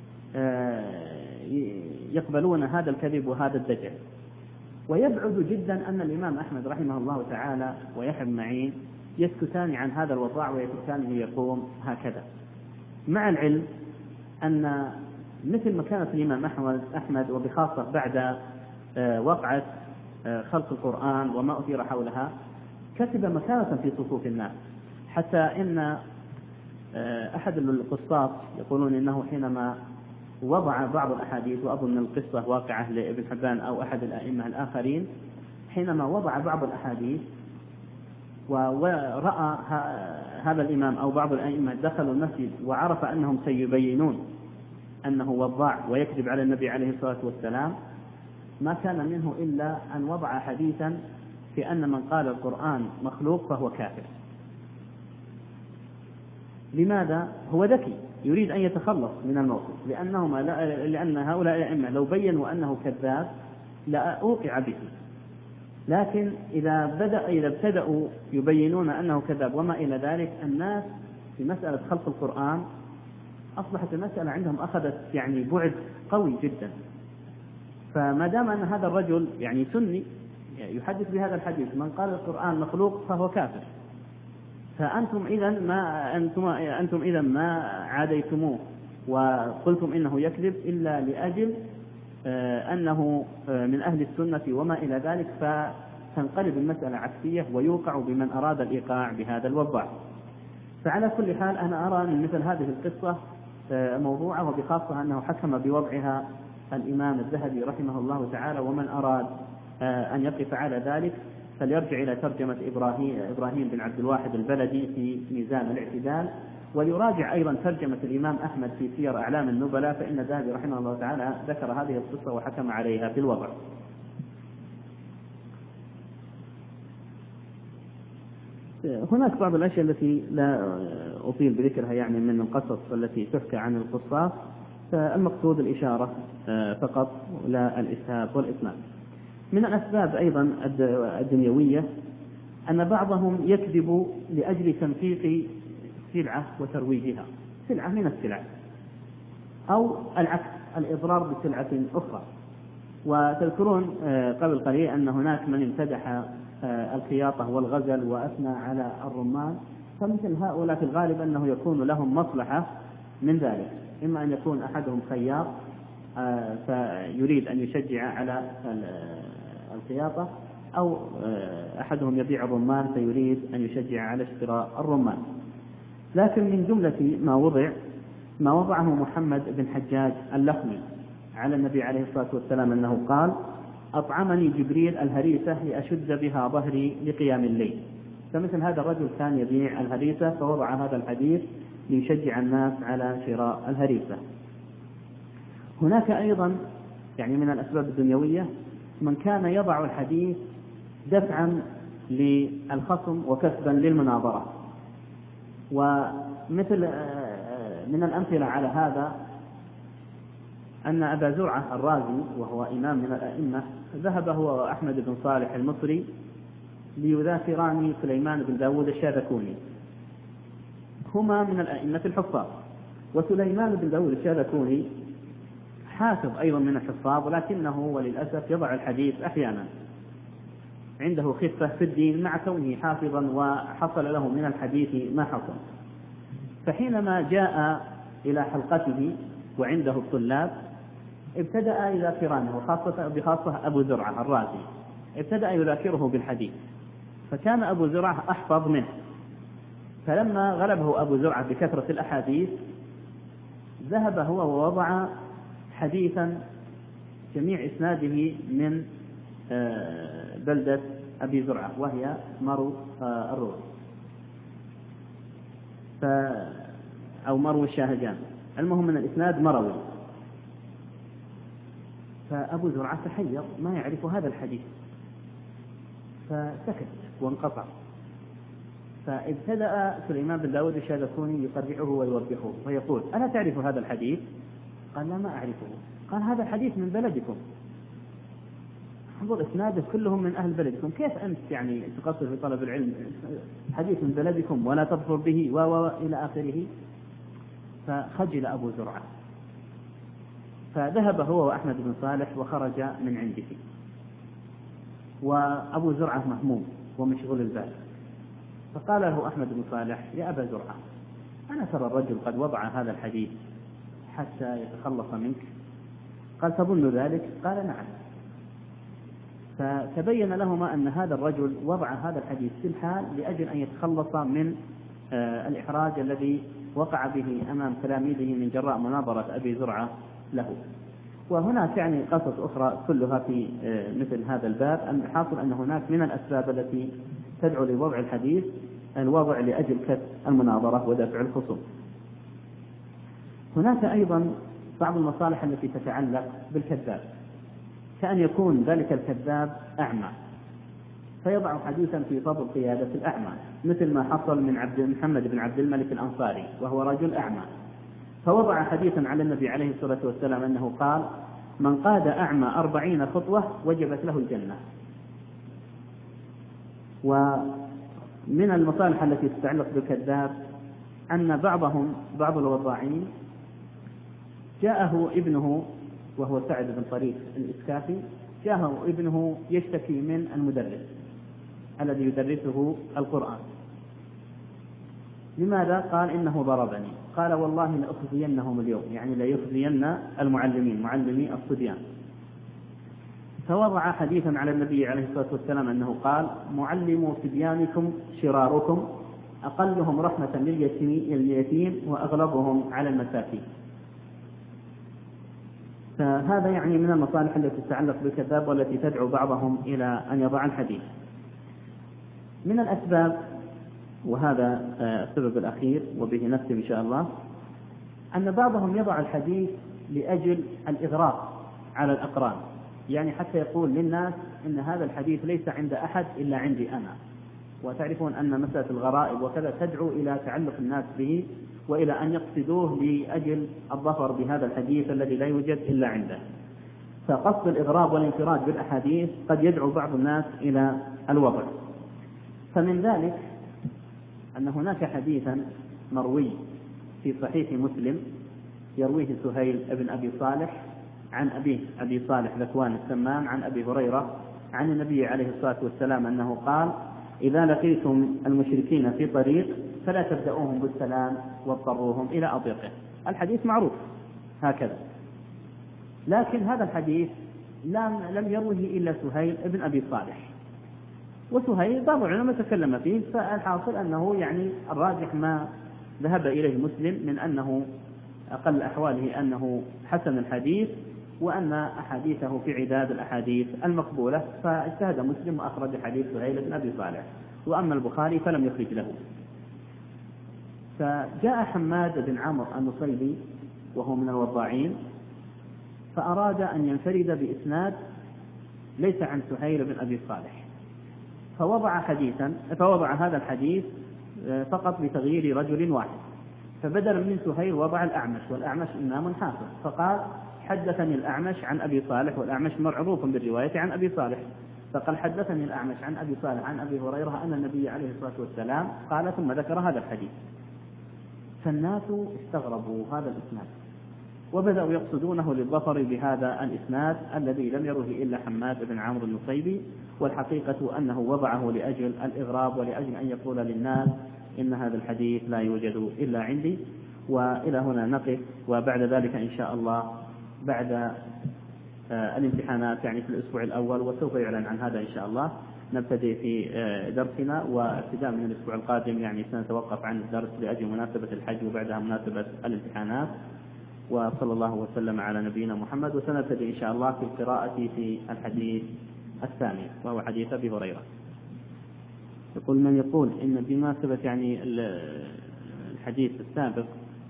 يقبلون هذا الكذب وهذا الدجل. ويبعد جدا أن الإمام أحمد رحمه الله تعالى ويحيى بن معين يسكتان عن هذا الوضاع ويتركانه يقوم هكذا، مع العلم أن مثل مكانة الإمام أحمد وبخاصة بعد وقعة خلق القرآن وما أثير حولها كتب مكانة في صفوف الناس، حتى إن أحد القصاص يقولون إنه حينما وضع بعض الأحاديث، وأظن القصة واقعة لابن حبان أو أحد الأئمة الآخرين، حينما وضع بعض الأحاديث ورأى هذا الإمام أو بعض الأئمة دخلوا المسجد وعرف أنهم سيبينون أنه وضاع ويكذب على النبي عليه الصلاة والسلام، ما كان منه إلا أن وضع حديثا في أن من قال القرآن مخلوق فهو كافر. لماذا؟ هو ذكي يريد أن يتخلص من الموقف، لأن هؤلاء الأئمة لو بينوا أنه كذاب لأوقع به، لكن إذا ابتدأوا يبينون أنه كذاب وما إلى ذلك، الناس في مسألة خلق القرآن أصبحت المسألة عندهم أخذت يعني بعد قوي جدا. فما دام أن هذا الرجل يعني سني يحدث بهذا الحديث، من قال القرآن مخلوق فهو كافر، فأنتم إذا ما عاديتموه وقلتم إنه يكذب إلا لأجل أنه من أهل السنة وما إلى ذلك، فتنقلب المسألة عكسية ويوقع بمن أراد الإيقاع بهذا الوضع. فعلى كل حال أنا أرى أن مثل هذه القصة موضوعة، وبخاصة أنه حكم بوضعها الإمام الذهبي رحمه الله تعالى، ومن أراد أن يقف على ذلك فليرجع إلى ترجمة إبراهيم بن عبد الواحد البلدي في ميزان الاعتدال، وليراجع أيضا ترجمة الإمام أحمد في سير أعلام النبلاء، فإن الذهبي رحمه الله تعالى ذكر هذه القصة وحكم عليها في الوضع. هناك بعض الأشياء التي لا أطيل بذكرها يعني من القصص التي تحكى عن القصاص، فالمقصود الإشارة فقط لا الإسهاب والإطلاق. من الأسباب أيضا الدنيوية أن بعضهم يكذب لأجل تنفيق سلعة وترويجها، سلعة من السلع، أو العكس الإضرار بسلعة أخرى. وتذكرون قبل قليل أن هناك من امتدح الخياطة والغزل وأثنى على الرمان، فمثل هؤلاء في الغالب أنه يكون لهم مصلحة من ذلك، إما أن يكون أحدهم خياط فيريد أن يشجع على الخياطة، أو أحدهم يبيع الرمان فيريد أن يشجع على اشتراء الرمان. لكن من جملة ما وضعه محمد بن حجاج اللخمي على النبي عليه الصلاة والسلام أنه قال: أطعمني جبريل الهريسة لأشد بها ظهري لقيام الليل. فمثل هذا الرجل كان يبيع الهريسة، فوضع هذا الحديث ليشجع الناس على شراء الهريسة. هناك أيضا يعني من الأسباب الدنيوية من كان يضع الحديث دفعا للخصم وكسبا للمناظرة. ومثل من الأمثلة على هذا أن أبا زرعة الرازي وهو إمام من الأئمة ذهب هو وأحمد بن صالح المصري ليذاكران سليمان بن داود الشاذكوني، هما من الأئمة الحفاظ، وسليمان بن داود الشاذكوني حافظ أيضا من الحفاظ، ولكنه وللأسف يضع الحديث أحيانا، عنده خفة في الدين مع كونه حافظا وحصل له من الحديث ما حصل. فحينما جاء إلى حلقته وعنده الطلاب ابتدأ يذاكرانه، بخاصة أبو زرعة الرازي ابتدأ يذاكره بالحديث، فكان أبو زرعة أحفظ منه، فلما غلبه أبو زرعة بكثرة الأحاديث ذهب هو ووضع حديثا جميع إسناده من بلدة أبي زرعة وهي مرو الروح أو مرو الشاهجان، المهم من الإسناد مروي. فأبو زرعة تحير ما يعرف هذا الحديث فسكت وانقطع. فابتدأ سليمان بن داود الشاذكوني يقرعه ويوبخه ويقول: ألا تعرف هذا الحديث؟ قال: لا، ما أعرفه. قال: هذا الحديث من بلدكم، انظر إسناده كلهم من أهل بلدكم، كيف أنت يعني تقصر في طلب العلم حديث من بلدكم ولا تظفر به إلى آخره. فخجل أبو زرعة، فذهب هو وأحمد بن صالح وخرج من عنده، وأبو زرعة مهموم ومشغول البال. فقال له أحمد بن صالح: يا أبا زرعة، أنا ترى الرجل قد وضع هذا الحديث حتى يتخلص منك؟ قال: تظن ذلك؟ قال: نعم. فتبين لهما أن هذا الرجل وضع هذا الحديث في الحال لأجل أن يتخلص من الإحراج الذي وقع به أمام تلاميذه من جراء مناظرة أبي زرعة له. وهناك يعني قصص أخرى كلها في مثل هذا الباب. الحاصل أن هناك من الأسباب التي تدعو لوضع الحديث الوضع لأجل كسب المناظرة ودفع الخصوم. هناك أيضا بعض المصالح التي تتعلق بالكذاب، كأن يكون ذلك الكذاب أعمى فيضع حديثا في فضل قيادة الأعمى، مثل ما حصل من محمد بن عبد الملك الأنصاري وهو رجل أعمى، فوضع حديثا على النبي عليه الصلاة والسلام أنه قال: من قاد أعمى 40 خطوة وجبت له الجنة. ومن المصالح التي تتعلق بالكذاب أن بعض الوضاعين جاءه ابنه وهو سعد بن طريف الإسكافي، جاءه ابنه يشتكي من المدرس الذي يدرسه القرآن. لماذا؟ قال إنه ضربني. قال والله لأخزينهم اليوم، يعني ليخزين المعلمين معلمي الصبيان. فوضع حديثا على النبي عليه الصلاة والسلام أنه قال معلموا صبيانكم شراركم أقلهم رحمة لليتيم وأغلبهم على المساكين. فهذا يعني من المصالح التي تتعلق بالكذاب والتي تدعو بعضهم إلى أن يضع الحديث. من الأسباب، وهذا السبب الأخير وبه نختم إن شاء الله، أن بعضهم يضع الحديث لأجل الإغراء على الأقران، يعني حتى يقول للناس إن هذا الحديث ليس عند أحد إلا عندي أنا. وتعرفون أن مسألة الغرائب وكذا تدعو إلى تعلق الناس به وإلى أن يقصدوه لأجل الظفر بهذا الحديث الذي لا يوجد إلا عنده. فقصد الإغراب والانفراد بالأحاديث قد يدعو بعض الناس إلى الوضع. فمن ذلك أن هناك حديثا مروي في صحيح مسلم يرويه سهيل بن أبي صالح عن أبي صالح ذكوان السمان عن أبي هريرة عن النبي عليه الصلاة والسلام أنه قال إذا لقيتم المشركين في طريق فلا تبدأوهم بالسلام واضطروهم إلى أضيقه. الحديث معروف هكذا، لكن هذا الحديث لم يروه إلا سهيل بن أبي صالح، وسهيل بعض العلماء تكلم فيه. فالحاصل أنه يعني الراجح ما ذهب إليه مسلم من أنه أقل أحواله أنه حسن الحديث وأن أحاديثه في عداد الأحاديث المقبولة، فاجتهد مسلم وأخرج حديث سهيل بن أبي صالح، وأما البخاري فلم يخرج له. فجاء حماد بن عمرو النصيبي وهو من الوضاعين فأراد أن ينفرد بإسناد ليس عن سهيل بن أبي صالح، فوضع هذا الحديث فقط بتغيير رجل واحد، فبدلا من سهيل وضع الأعمش، والأعمش إمام حافظ، فقال حدثني الأعمش عن أبي صالح، والأعمش معروف بالرواية عن أبي صالح، فقال حدثني الأعمش عن أبي صالح عن أبي هريرة أن النبي عليه الصلاة والسلام قال، ثم ذكر هذا الحديث. فالناس استغربوا هذا الإسناد وبدأوا يقصدونه للظفر بهذا الإسناد الذي لم يره إلا حماد بن عمرو النصيبي، والحقيقة أنه وضعه لأجل الإغراب ولأجل أن يقول للناس إن هذا الحديث لا يوجد إلا عندي. وإلى هنا نقف، وبعد ذلك إن شاء الله بعد الامتحانات يعني في الأسبوع الأول، وسوف يعلن عن هذا إن شاء الله، نبتدئ في درسنا، وابتداء من الأسبوع القادم يعني سنتوقف عن الدرس لأجل مناسبة الحج وبعدها مناسبة الامتحانات. وصلى الله وسلم على نبينا محمد، وسنبتدئ إن شاء الله في القراءة في الحديث الثاني وهو حديث أبي هريرة. يقول من يقول إن بمناسبة يعني الحديث السابق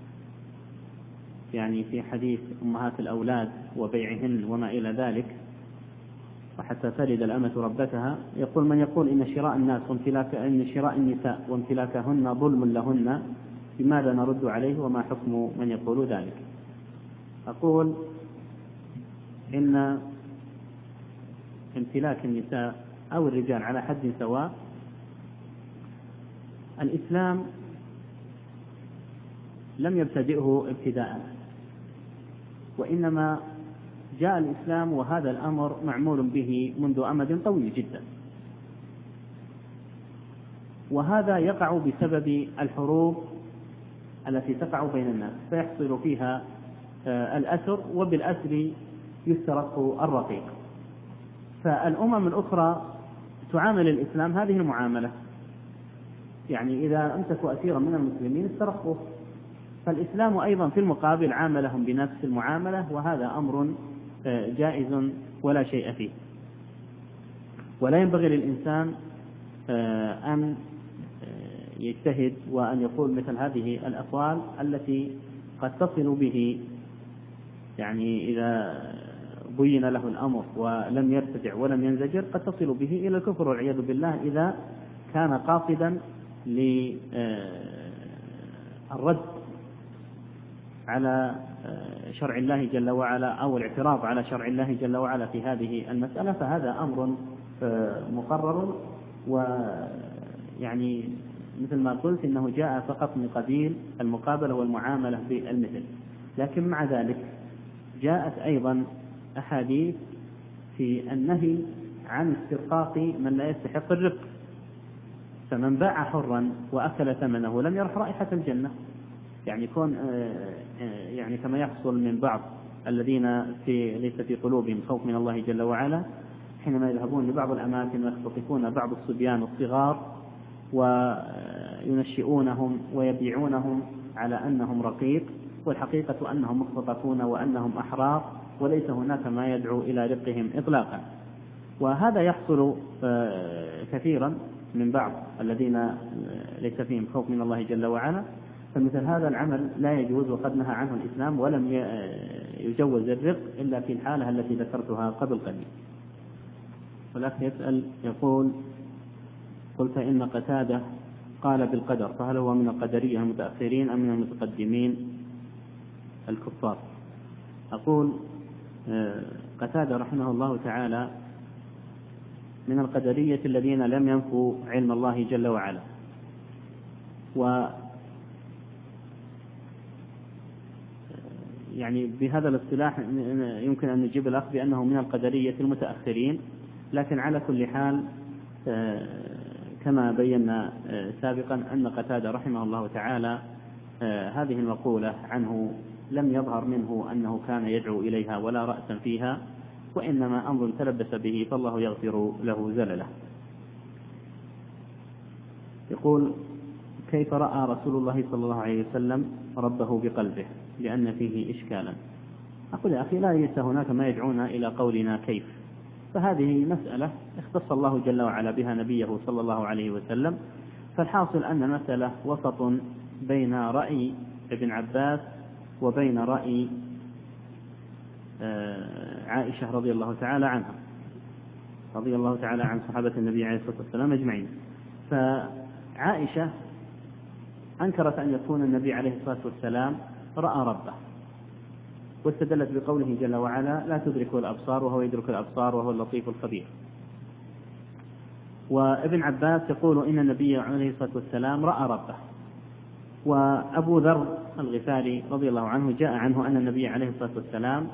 يعني في حديث أمهات الأولاد وبيعهن وما إلى ذلك وحتى تلد الأمة ربتها، يقول من يقول إن شراء النساء وامتلاكهن ظلم لهن، بماذا نرد عليه وما حكم من يقول ذلك؟ أقول إن امتلاك النساء أو الرجال على حد سواء، الإسلام لم يبتدئه ابتداء، وإنما جاء الإسلام وهذا الأمر معمول به منذ أمد طويل جدا، وهذا يقع بسبب الحروب التي تقع بين الناس، فيحصل فيها الأسر، وبالأسر يسترق الرقيق. فالأمم الأخرى تعامل الإسلام هذه المعاملة، يعني إذا أمسكوا أسيرا من المسلمين استرقوه، فالإسلام أيضا في المقابل عاملهم بنفس المعاملة، وهذا أمر جائز ولا شيء فيه. ولا ينبغي للإنسان أن يجتهد وأن يقول مثل هذه الأقوال التي قد تصل به، يعني إذا بين له الأمر ولم يرتدع ولم ينزجر قد تصل به إلى الكفر والعياذ بالله، إذا كان قاصدا للرد على شرع الله جل وعلا أو الاعتراض على شرع الله جل وعلا في هذه المسألة. فهذا أمر مقرر ويعني مثل ما قلت إنه جاء فقط من قبيل المقابلة والمعاملة بالمثل، لكن مع ذلك جاءت أيضا أحاديث في النهي عن استرقاق من لا يستحق الرق، فمن باع حرا وأكل ثمنه لم يرح رائحة الجنة، يعني كون يعني كما يحصل من بعض الذين ليس في قلوبهم خوف من الله جل وعلا، حينما يذهبون لبعض الأماكن ويختطفون بعض الصبيان الصغار وينشئونهم ويبيعونهم على أنهم رقيق، والحقيقة أنهم مختطفون وأنهم أحرار، وليس هناك ما يدعو إلى رقهم إطلاقا. وهذا يحصل كثيرا من بعض الذين ليس فيهم خوف من الله جل وعلا، فمثل هذا العمل لا يجوز، وقد نهى عنه الإسلام، ولم يجوز الرق إلا في الحالة التي ذكرتها قبل قليل. والأخ يسأل يقول: قلت إن قتادة قال بالقدر، فهل هو من القدرية المتأخرين أم من المتقدمين الكفار؟ أقول قتادة رحمه الله تعالى من القدرية الذين لم ينفوا علم الله جل وعلا، يعني بهذا الاصطلاح يمكن أن نجيب الأخ بأنه من القدرية المتأخرين، لكن على كل حال كما بينا سابقا أن قتادة رحمه الله تعالى هذه المقولة عنه لم يظهر منه أنه كان يدعو إليها ولا رأسا فيها، وإنما أمر تلبس به فالله يغفر له زلله. يقول: كيف رأى رسول الله صلى الله عليه وسلم ربه بقلبه لأن فيه إشكالا؟ أقول يا أخي ليس هناك ما يدعونا إلى قولنا كيف، فهذه مسألة اختص الله جل وعلا بها نبيه صلى الله عليه وسلم، فالحاصل أن مسألة وسط بين رأي ابن عباس وبين رأي عائشة رضي الله تعالى عنها، رضي الله تعالى عن صحابة النبي عليه الصلاة والسلام أجمعين. فعائشة أنكرت أن يكون النبي عليه الصلاة والسلام رأى ربه، واستدلت بقوله جل وعلا: لا تدركه الأبصار وهو يدرك الأبصار وهو اللطيف الخبير. وابن عباس يقول إن النبي عليه الصلاة والسلام رأى ربه. وأبو ذر الغفاري رضي الله عنه جاء عنه أن النبي عليه الصلاة والسلام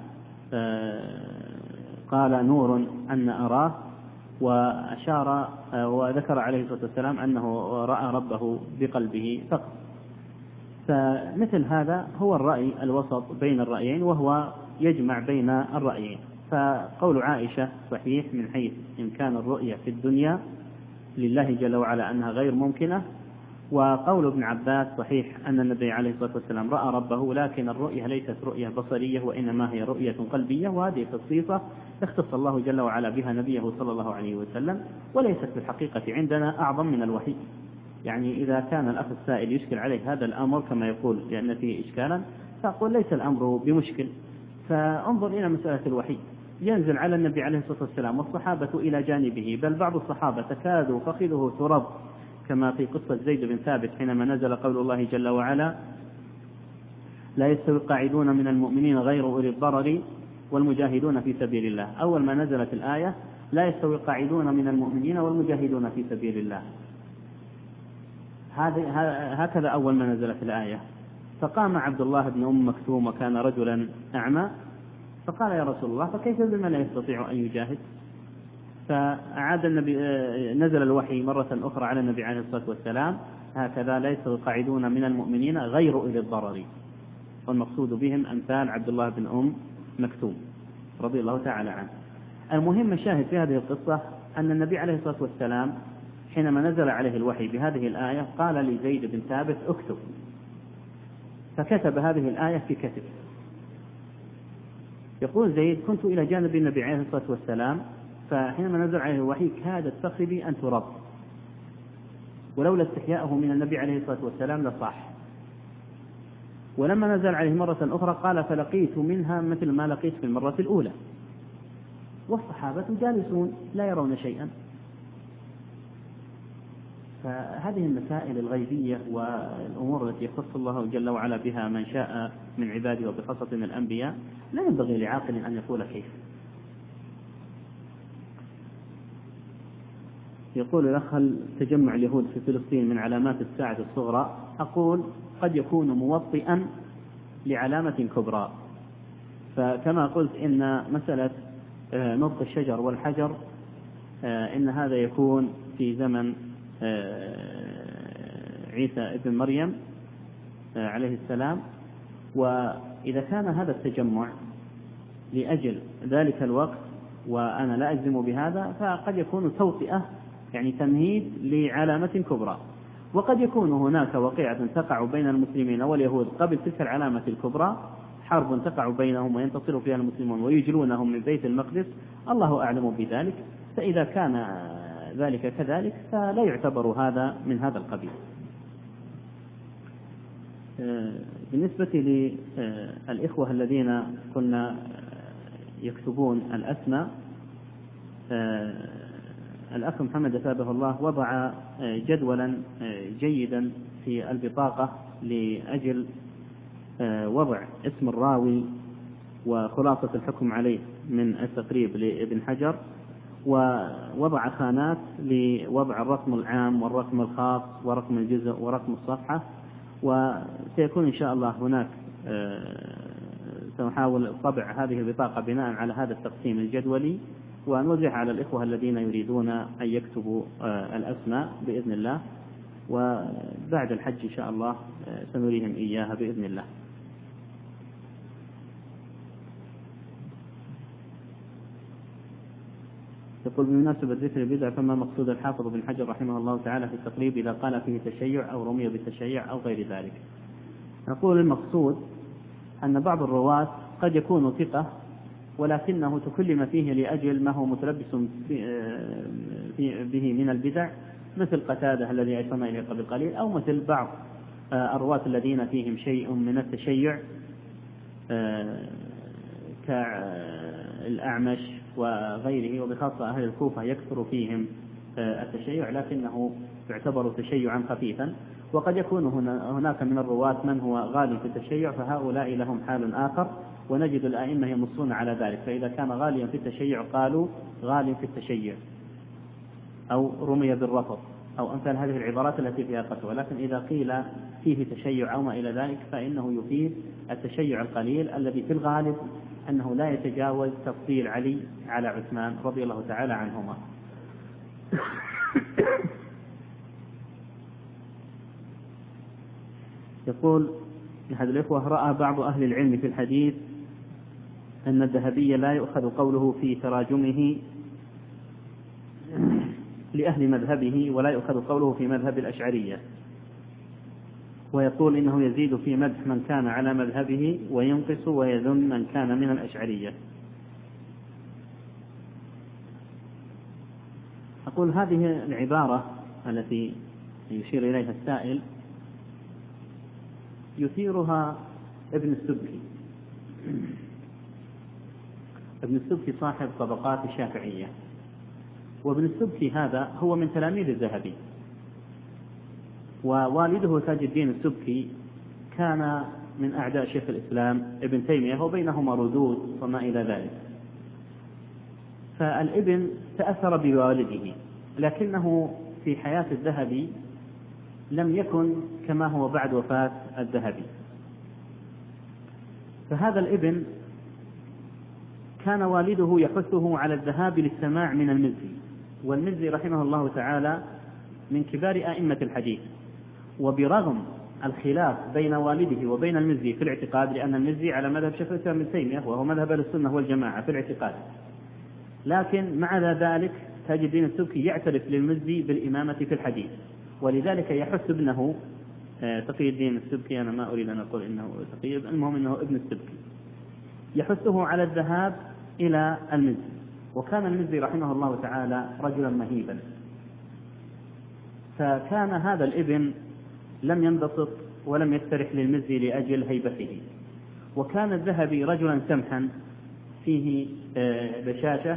قال: نور أن أراه، وأشار وذكر عليه الصلاة والسلام أنه رأى ربه بقلبه فقط. فمثل هذا هو الرأي الوسط بين الرأيين، وهو يجمع بين الرأيين. فقول عائشة صحيح من حيث إمكان الرؤية في الدنيا لله جل وعلا أنها غير ممكنة، وقول ابن عباس صحيح أن النبي عليه الصلاة والسلام رأى ربه، لكن الرؤية ليست رؤية بصرية وإنما هي رؤية قلبية، وهذه خصيصة اختص الله جل وعلا بها نبيه صلى الله عليه وسلم، وليست في الحقيقة عندنا أعظم من الوحي. يعني إذا كان الأخ السائل يشكل عليه هذا الأمر كما يقول لأن فيه إشكالا، فأقول ليس الأمر بمشكل، فانظر إلى مسألة الوحي، ينزل على النبي عليه الصلاة والسلام والصحابة إلى جانبه، بل بعض الصحابة تكاد فخذه ترب، كما في قصة زيد بن ثابت حينما نزل قول الله جل وعلا: لا يستوي القاعدون من المؤمنين غير أولي الضرر والمجاهدون في سبيل الله. أول ما نزلت الآية: لا يستوي القاعدون من المؤمنين والمجاهدون في سبيل الله، هكذا أول ما نزلت الآية. فقام عبد الله بن أم مكتوم وكان رجلا أعمى، فقال: يا رسول الله، فكيف بمن لا يستطيع أن يجاهد؟ فأعاد النبي، نزل الوحي مرة أخرى على النبي عليه الصلاة والسلام هكذا: لا يستوي القاعدون من المؤمنين غير أولي الضرر، والمقصود بهم أمثال عبد الله بن أم مكتوم رضي الله تعالى عنه. المهم الشاهد في هذه القصة أن النبي عليه الصلاة والسلام حينما نزل عليه الوحي بهذه الآية قال لزيد بن ثابت: اكتب، فكتب هذه الآية في كتب. يقول زيد: كنت إلى جانب النبي عليه الصلاة والسلام، فحينما نزل عليه الوحي كادت فخذي أن ترب، ولولا استحياءه من النبي عليه الصلاة والسلام لصاح. ولما نزل عليه مرة أخرى قال: فلقيت منها مثل ما لقيت في المرة الأولى، والصحابة جالسون لا يرون شيئا. فهذه المسائل الغيبية والأمور التي يخص الله جل وعلا بها من شاء من عباده وبخاصة من الأنبياء لا ينبغي لعاقل أن يقول كيف. يقول الأخ: هل تجمع اليهود في فلسطين من علامات الساعة الصغرى؟ أقول: قد يكون موطئا لعلامة كبرى. فكما قلت إن مسألة نطق الشجر والحجر إن هذا يكون في زمن عيسى ابن مريم عليه السلام، وإذا كان هذا التجمع لأجل ذلك الوقت وأنا لا أجزم بهذا، فقد يكون توطئة يعني تمهيد لعلامة كبرى. وقد يكون هناك وقيعة تقع بين المسلمين واليهود قبل تلك العلامة الكبرى، حرب تقع بينهم وينتصر فيها المسلمون ويجلونهم من بيت المقدس، الله أعلم بذلك. فإذا كان ذلك كذلك فلا يعتبر هذا من هذا القبيل. بالنسبة للإخوة الذين كنا يكتبون الأسماء، الأخ محمد أثابه الله وضع جدولا جيدا في البطاقة لأجل وضع اسم الراوي وخلاصة الحكم عليه من التقريب لابن حجر، ووضع خانات لوضع الرقم العام والرقم الخاص ورقم الجزء ورقم الصفحة. وسيكون إن شاء الله هناك سنحاول طبع هذه البطاقة بناء على هذا التقسيم الجدولي، ونوزعها على الإخوة الذين يريدون أن يكتبوا الأسماء بإذن الله، وبعد الحج إن شاء الله سنريهم إياها بإذن الله. يقول: بمناسبة ذكر البدع، فما مقصود الحافظ بن حجر رحمه الله تعالى في التقريب إذا قال فيه تشيع أو رمي بالتشيع أو غير ذلك؟ نقول: المقصود أن بعض الرواة قد يكون ثقة ولكنه تكلم فيه لأجل ما هو متلبس به من البدع، مثل قتادة الذي أشرنا إليه قبل قليل، أو مثل بعض الرواة الذين فيهم شيء من التشيع كالأعمش وغيره، وبخاصة أهل الكوفة يكثر فيهم التشيع لكنه يعتبر تشيعا خفيفا. وقد يكون هناك من الرواة من هو غالي في التشيع، فهؤلاء لهم حال آخر، ونجد الأئمة ينصون على ذلك. فإذا كان غاليا في التشيع قالوا غالي في التشيع أو رمي بالرفض أو أمثال هذه العبارات التي فيها قسوة. ولكن إذا قيل فيه تشيع أو ما إلى ذلك فإنه يفيد التشيع القليل الذي في الغالب أنه لا يتجاوز تفضيل علي على عثمان رضي الله تعالى عنهما. يقول أحد الإخوة: رأى بعض أهل العلم في الحديث أن الذهبي لا يؤخذ قوله في تراجمه لأهل مذهبه ولا يؤخذ قوله في مذهب الأشعرية، ويقول إنه يزيد في مدح من كان على مذهبه وينقص ويذم من كان من الأشعرية. أقول: هذه العبارة التي يشير إليها السائل يثيرها ابن السبكي. ابن السبكي صاحب طبقات الشافعية، وابن السبكي هذا هو من تلاميذ الذهبي، ووالده تاج الدين السبكي كان من أعداء شيخ الإسلام ابن تيمية، وبينهما ردود وما إلى ذلك. فالابن تأثر بوالده، لكنه في حياة الذهبي لم يكن كما هو بعد وفاة الذهبي. فهذا الابن كان والده يحثه على الذهاب للسماع من المزي، والمزي رحمه الله تعالى من كبار أئمة الحديث. وبرغم الخلاف بين والده وبين المزي في الاعتقاد، لأن المزي على مذهب شيخ الإسلام ابن تيمية وهو مذهب السنة والجماعة في الاعتقاد، لكن مع ذلك تاج الدين السبكي يعترف للمزي بالإمامة في الحديث، ولذلك يحث ابنه تقي الدين السبكي، أنا ما أريد أن أقول إنه تقي، المهم إنه ابن السبكي، يحثه على الذهاب إلى المزي. وكان المزي رحمه الله تعالى رجلا مهيبا، فكان هذا الابن لم ينبسط ولم يسترح للمزي لأجل هيبته. وكان الذهبي رجلا سمحا فيه بشاشة،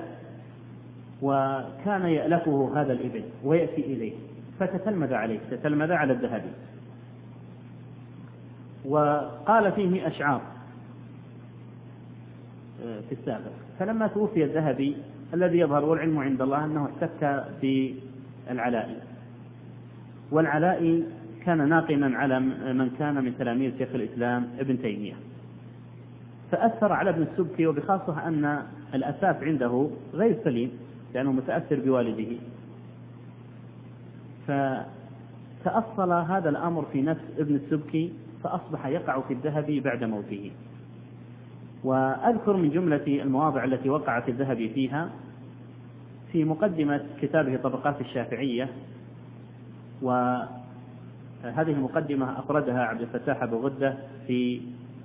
وكان يألفه هذا الابن ويأتي إليه فتتلمذ عليه، تتلمذ على الذهبي، وقال فيه أشعار في السابق. فلما توفي الذهبي الذي يظهر والعلم عند الله أنه احتك العلائي، والعلائي كان ناقما على من كان من تلاميذ شيخ الإسلام ابن تيمية، فأثر على ابن السبكي، وبخاصة أن الأساس عنده غير سليم لأنه متأثر بوالده، فتأصل هذا الأمر في نفس ابن السبكي فأصبح يقع في الذهبي بعد موته. وأذكر من جملة المواضع التي وقعت الذهبي فيها في مقدمة كتابه طبقات الشافعية، وهذه المقدمة أفردها عبد الفتاح أبو غدة في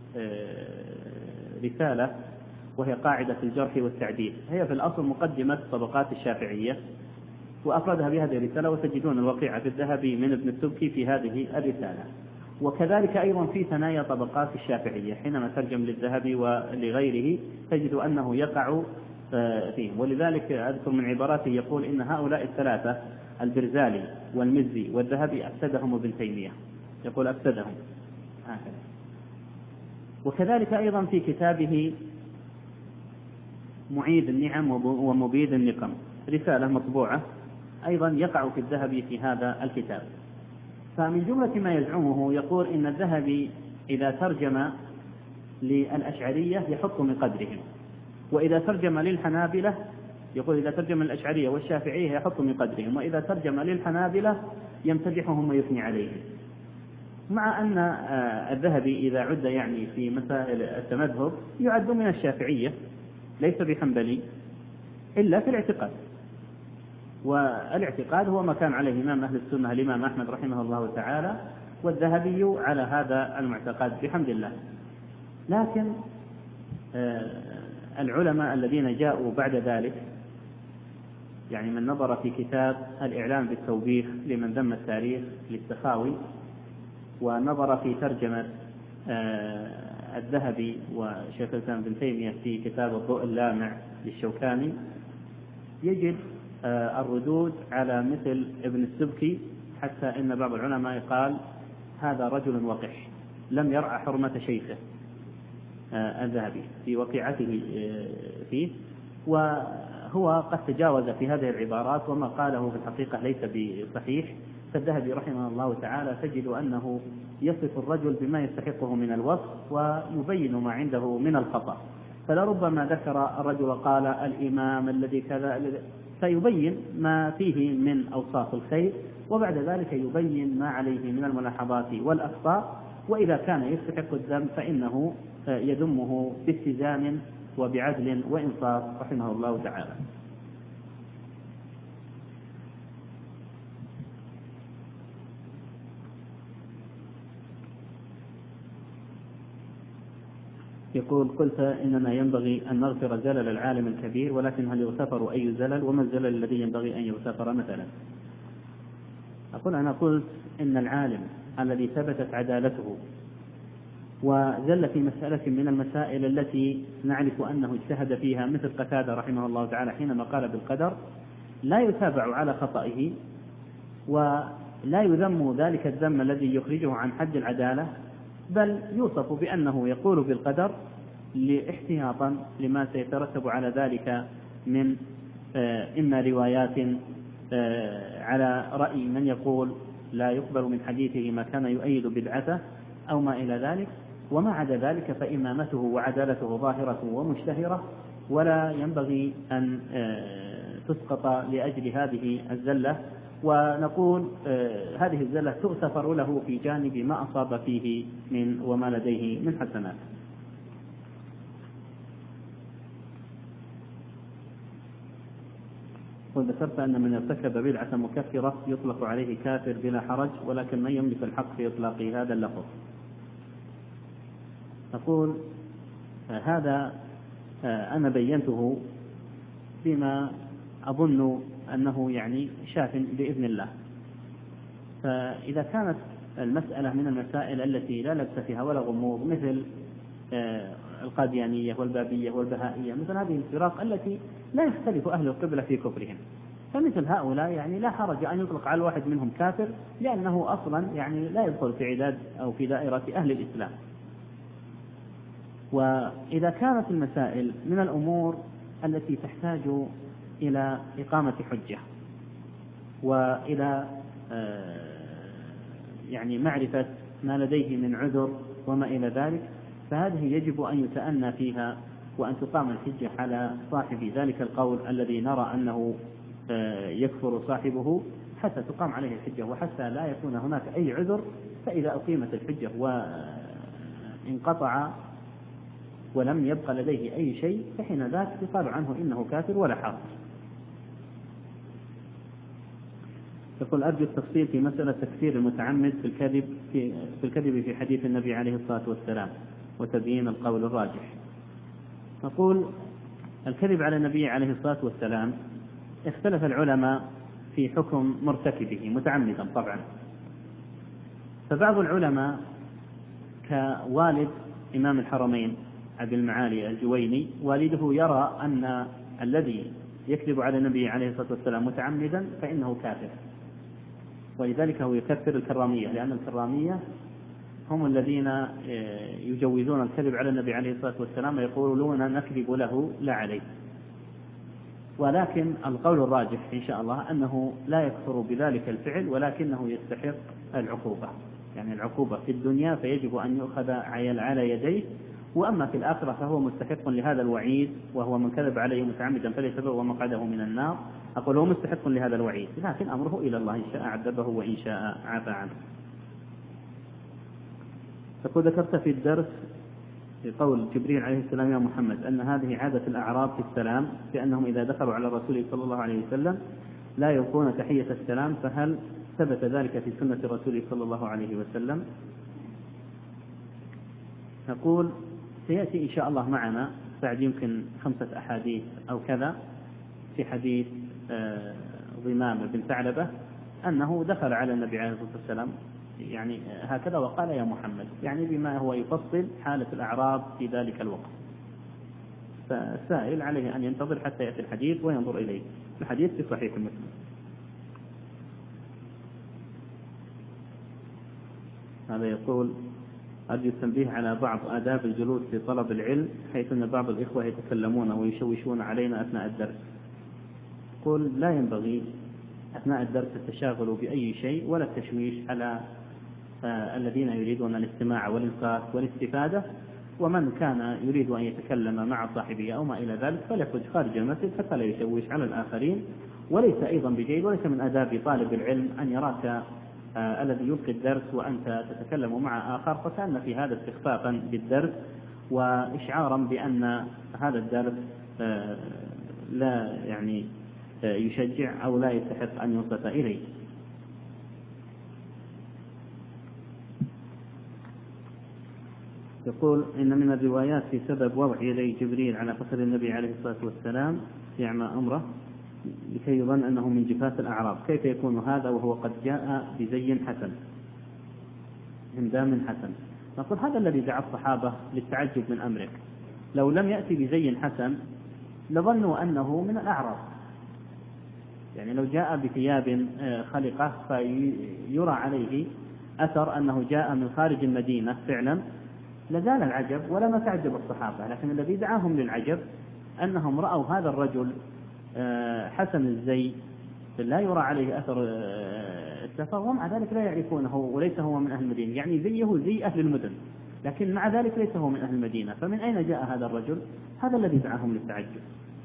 رسالة وهي قاعدة الجرح والتعديل، هي في الأصل مقدمة طبقات الشافعية، وأفردها بهذه الرسالة، وتجدون الوقيعة في الذهبي من ابن السبكي في هذه الرسالة. وكذلك أيضا في ثنايا طبقات الشافعية حينما ترجم للذهبي ولغيره تجد أنه يقع فيهم، ولذلك أذكر من عباراته يقول إن هؤلاء الثلاثة البرزالي والمزي والذهبي أفسدهم ابن تيمية، يقول أفسدهم هكذا. وكذلك أيضا في كتابه معيد النعم ومبيد النقم رسالة مطبوعة أيضا يقع في الذهبي في هذا الكتاب. فمن جملة ما يزعمه يقول إن الذهبي إذا ترجم للأشعرية يحط من قدرهم، وإذا ترجم للحنابلة يقول إذا ترجم للأشعرية والشافعية يحط من قدرهم، وإذا ترجم للحنابلة يمتدحهم ويثني عليهم، مع أن الذهبي إذا عد يعني في مسائل التمذهب يعد من الشافعية ليس بحنبلي إلا في الاعتقاد، والاعتقاد هو ما كان عليه إمام أهل السنة الإمام أحمد رحمه الله تعالى، والذهبي على هذا المعتقد بحمد الله. لكن العلماء الذين جاءوا بعد ذلك، يعني من نظر في كتاب الإعلام بالتوبيخ لمن ذم التاريخ للسخاوي، ونظر في ترجمة الذهبي وشيخ الإسلام ابن تيمية في كتاب الضوء اللامع للشوكاني، يجد الردود على مثل ابن السبكي، حتى إن بعض العلماء قال هذا رجل وقح لم يرعى حرمة شيخه الذهبي في وقيعته فيه، وهو قد تجاوز في هذه العبارات، وما قاله في الحقيقة ليس بصحيح. فالذهبي رحمه الله تعالى تجد أنه يصف الرجل بما يستحقه من الوصف ويبين ما عنده من الخطأ، فلربما ذكر الرجل قال الإمام الذي كذا، فيبين ما فيه من أوصاف الخير، وبعد ذلك يبين ما عليه من الملاحظات والأخطاء، وإذا كان يستحق الذم فإنه يذمه باتزان وبعدل وإنصاف رحمه الله تعالى. يقول قلت إننا ينبغي أن نغفر زلل العالم الكبير، ولكن هل يغتفر أي زلل، وما الزلل الذي ينبغي أن يغتفر مثلا؟ أنا قلت إن العالم الذي ثبتت عدالته وزل في مسألة من المسائل التي نعرف أنه اجتهد فيها مثل قتادة رحمه الله تعالى حينما قال بالقدر، لا يتابع على خطئه ولا يذم ذلك الذم الذي يخرجه عن حد العدالة، بل يوصف بأنه يقول بالقدر لاحتياطا لما سيترتب على ذلك من إما روايات على رأي من يقول لا يقبل من حديثه ما كان يؤيد بدعته أو ما إلى ذلك، وما عدا ذلك فإمامته وعدالته ظاهرة ومشتهرة، ولا ينبغي أن تسقط لأجل هذه الزلة. ونقول هذه الزلة تغتفر له في جانب ما أصاب فيه من وما لديه من حسنات. وذكرت أن من ارتكب بدعة مكفرة يطلق عليه كافر بلا حرج، ولكن من يملك الحق في إطلاق هذا اللفظ؟ نقول هذا أنا بينته بما أظن أنه يعني شاف بإذن الله. فإذا كانت المسألة من المسائل التي لا لبس فيها ولا غموض مثل القاديانية والبابية والبهائية، مثل هذه الفرق التي لا يختلف أهل القبلة في كفرهم، فمثل هؤلاء يعني لا حرج أن يطلق على واحد منهم كافر، لأنه أصلا يعني لا يدخل في عداد أو في دائرة أهل الإسلام. وإذا كانت المسائل من الأمور التي تحتاج إلى إقامة حجة، وإلى يعني معرفة ما لديه من عذر وما إلى ذلك، فهذه يجب أن يتأنى فيها وأن تقام الحجة على صاحب ذلك القول الذي نرى أنه يكفر صاحبه، حتى تقام عليه الحجة وحتى لا يكون هناك أي عذر. فإذا أقيمت الحجة وانقطع ولم يبق لديه أي شيء فحين ذاك يقال عنه إنه كافر ولا حرج. يقول: أرجو التفصيل في مسألة تكفير المتعمد في الكذب في حديث النبي عليه الصلاة والسلام وتبيين القول الراجح. نقول: الكذب على النبي عليه الصلاة والسلام اختلف العلماء في حكم مرتكبه متعمدا طبعا. فبعض العلماء كوالد إمام الحرمين أبي المعالي الجويني، والده يرى أن الذي يكذب على النبي عليه الصلاة والسلام متعمدا فإنه كافر، ولذلك هو يكفر الكرامية، لأن الكرامية هم الذين يجوزون الكذب على النبي عليه الصلاة والسلام ويقولون نكذب له لا عليه. ولكن القول الراجح إن شاء الله أنه لا يكفر بذلك الفعل، ولكنه يستحق العقوبة، يعني العقوبة في الدنيا فيجب أن يؤخذ على يديه، وأما في الآخرة فهو مستحق لهذا الوعيد، وهو من كذب عليه متعمدا فليتبوأ مقعده من النار. أقول هو مستحق لهذا الوعيد، لكن أمره إلى الله، إن شاء عذبه وإن شاء عفى عنه. تقول: ذكرت في الدرس في قول جبريل عليه السلام: يا محمد، أن هذه عادة الأعراب في السلام، بأنهم إذا دخلوا على الرسول صلى الله عليه وسلم لا يلقون تحية السلام، فهل ثبت ذلك في سنة الرسول صلى الله عليه وسلم؟ نقول: سيأتي إن شاء الله معنا بعد يمكن 5 أحاديث أو كذا في حديث ضمام بن ثعلبة أنه دخل على النبي عليه الصلاة والسلام يعني هكذا وقال: يا محمد، يعني بما هو يفصل حالة الأعراب في ذلك الوقت. فالسائل عليه أن ينتظر حتى يأتي الحديث وينظر إليه. الحديث في صحيح مسلم. هذا يقول: أرجو التنبيه على بعض آداب الجلوس لطلب العلم، حيث أن بعض الإخوة يتكلمون ويشوشون علينا أثناء الدرس. قل: لا ينبغي أثناء الدرس التشاغل بأي شيء ولا التشويش على الذين يريدون الاستماع والإنصات والاستفادة، ومن كان يريد أن يتكلم مع صاحبه أو ما إلى ذلك فليخرج خارج المسجد حتى لا يشوش على الآخرين. وليس أيضا بجيد، وليس من آداب طالب العلم أن يراك الذي يلقي الدرس وأنت تتكلم مع آخر، فكان في هذا استخفافا بالدرس وإشعارا بأن هذا الدرس لا يعني يشجع أو لا يستحق أن ينصت إليه. يقول: إن من الروايات في سبب وضع يدي جبريل على فخذ النبي عليه الصلاة والسلام في أعمى أمره لكي يظن أنه من جفاة الأعراب، كيف يكون هذا وهو قد جاء بزي حسن هندام حسن؟ نقول: هذا الذي دعا الصحابة للتعجب من أمره. لو لم يأتي بزي حسن لظنوا أنه من الأعراب، يعني لو جاء بثياب خلقة فيرى عليه أثر أنه جاء من خارج المدينة فعلا لزال العجب ولما تعجب الصحابة. لكن الذي دعاهم للعجب أنهم رأوا هذا الرجل حسن الزي لا يرى عليه أثر السفر، ومع ذلك لا يعرفونه وليس هو من أهل المدينة، يعني زيه زي أهل المدن، لكن مع ذلك ليس هو من أهل المدينة. فمن أين جاء هذا الرجل؟ هذا الذي دعاهم للتعجب.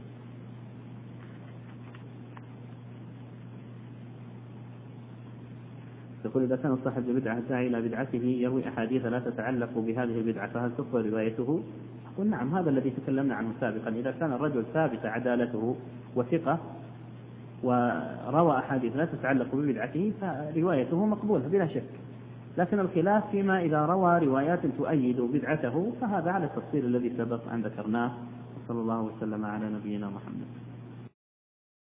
يقول: إذا كان صاحب البدعة الداعي إلى بدعته يروي أحاديث لا تتعلق بهذه البدعة فهل تقبل روايته؟ أقول: نعم، هذا الذي تكلمنا عنه سابقا. إذا كان الرجل ثابت عدالته وثقة وروى أحاديث لا تتعلق ببدعته فروايته مقبولة بلا شك. لكن الخلاف فيما إذا روى روايات تؤيد بدعته، فهذا على التفصيل الذي سبق أن ذكرناه. صلى الله وسلم على نبينا محمد.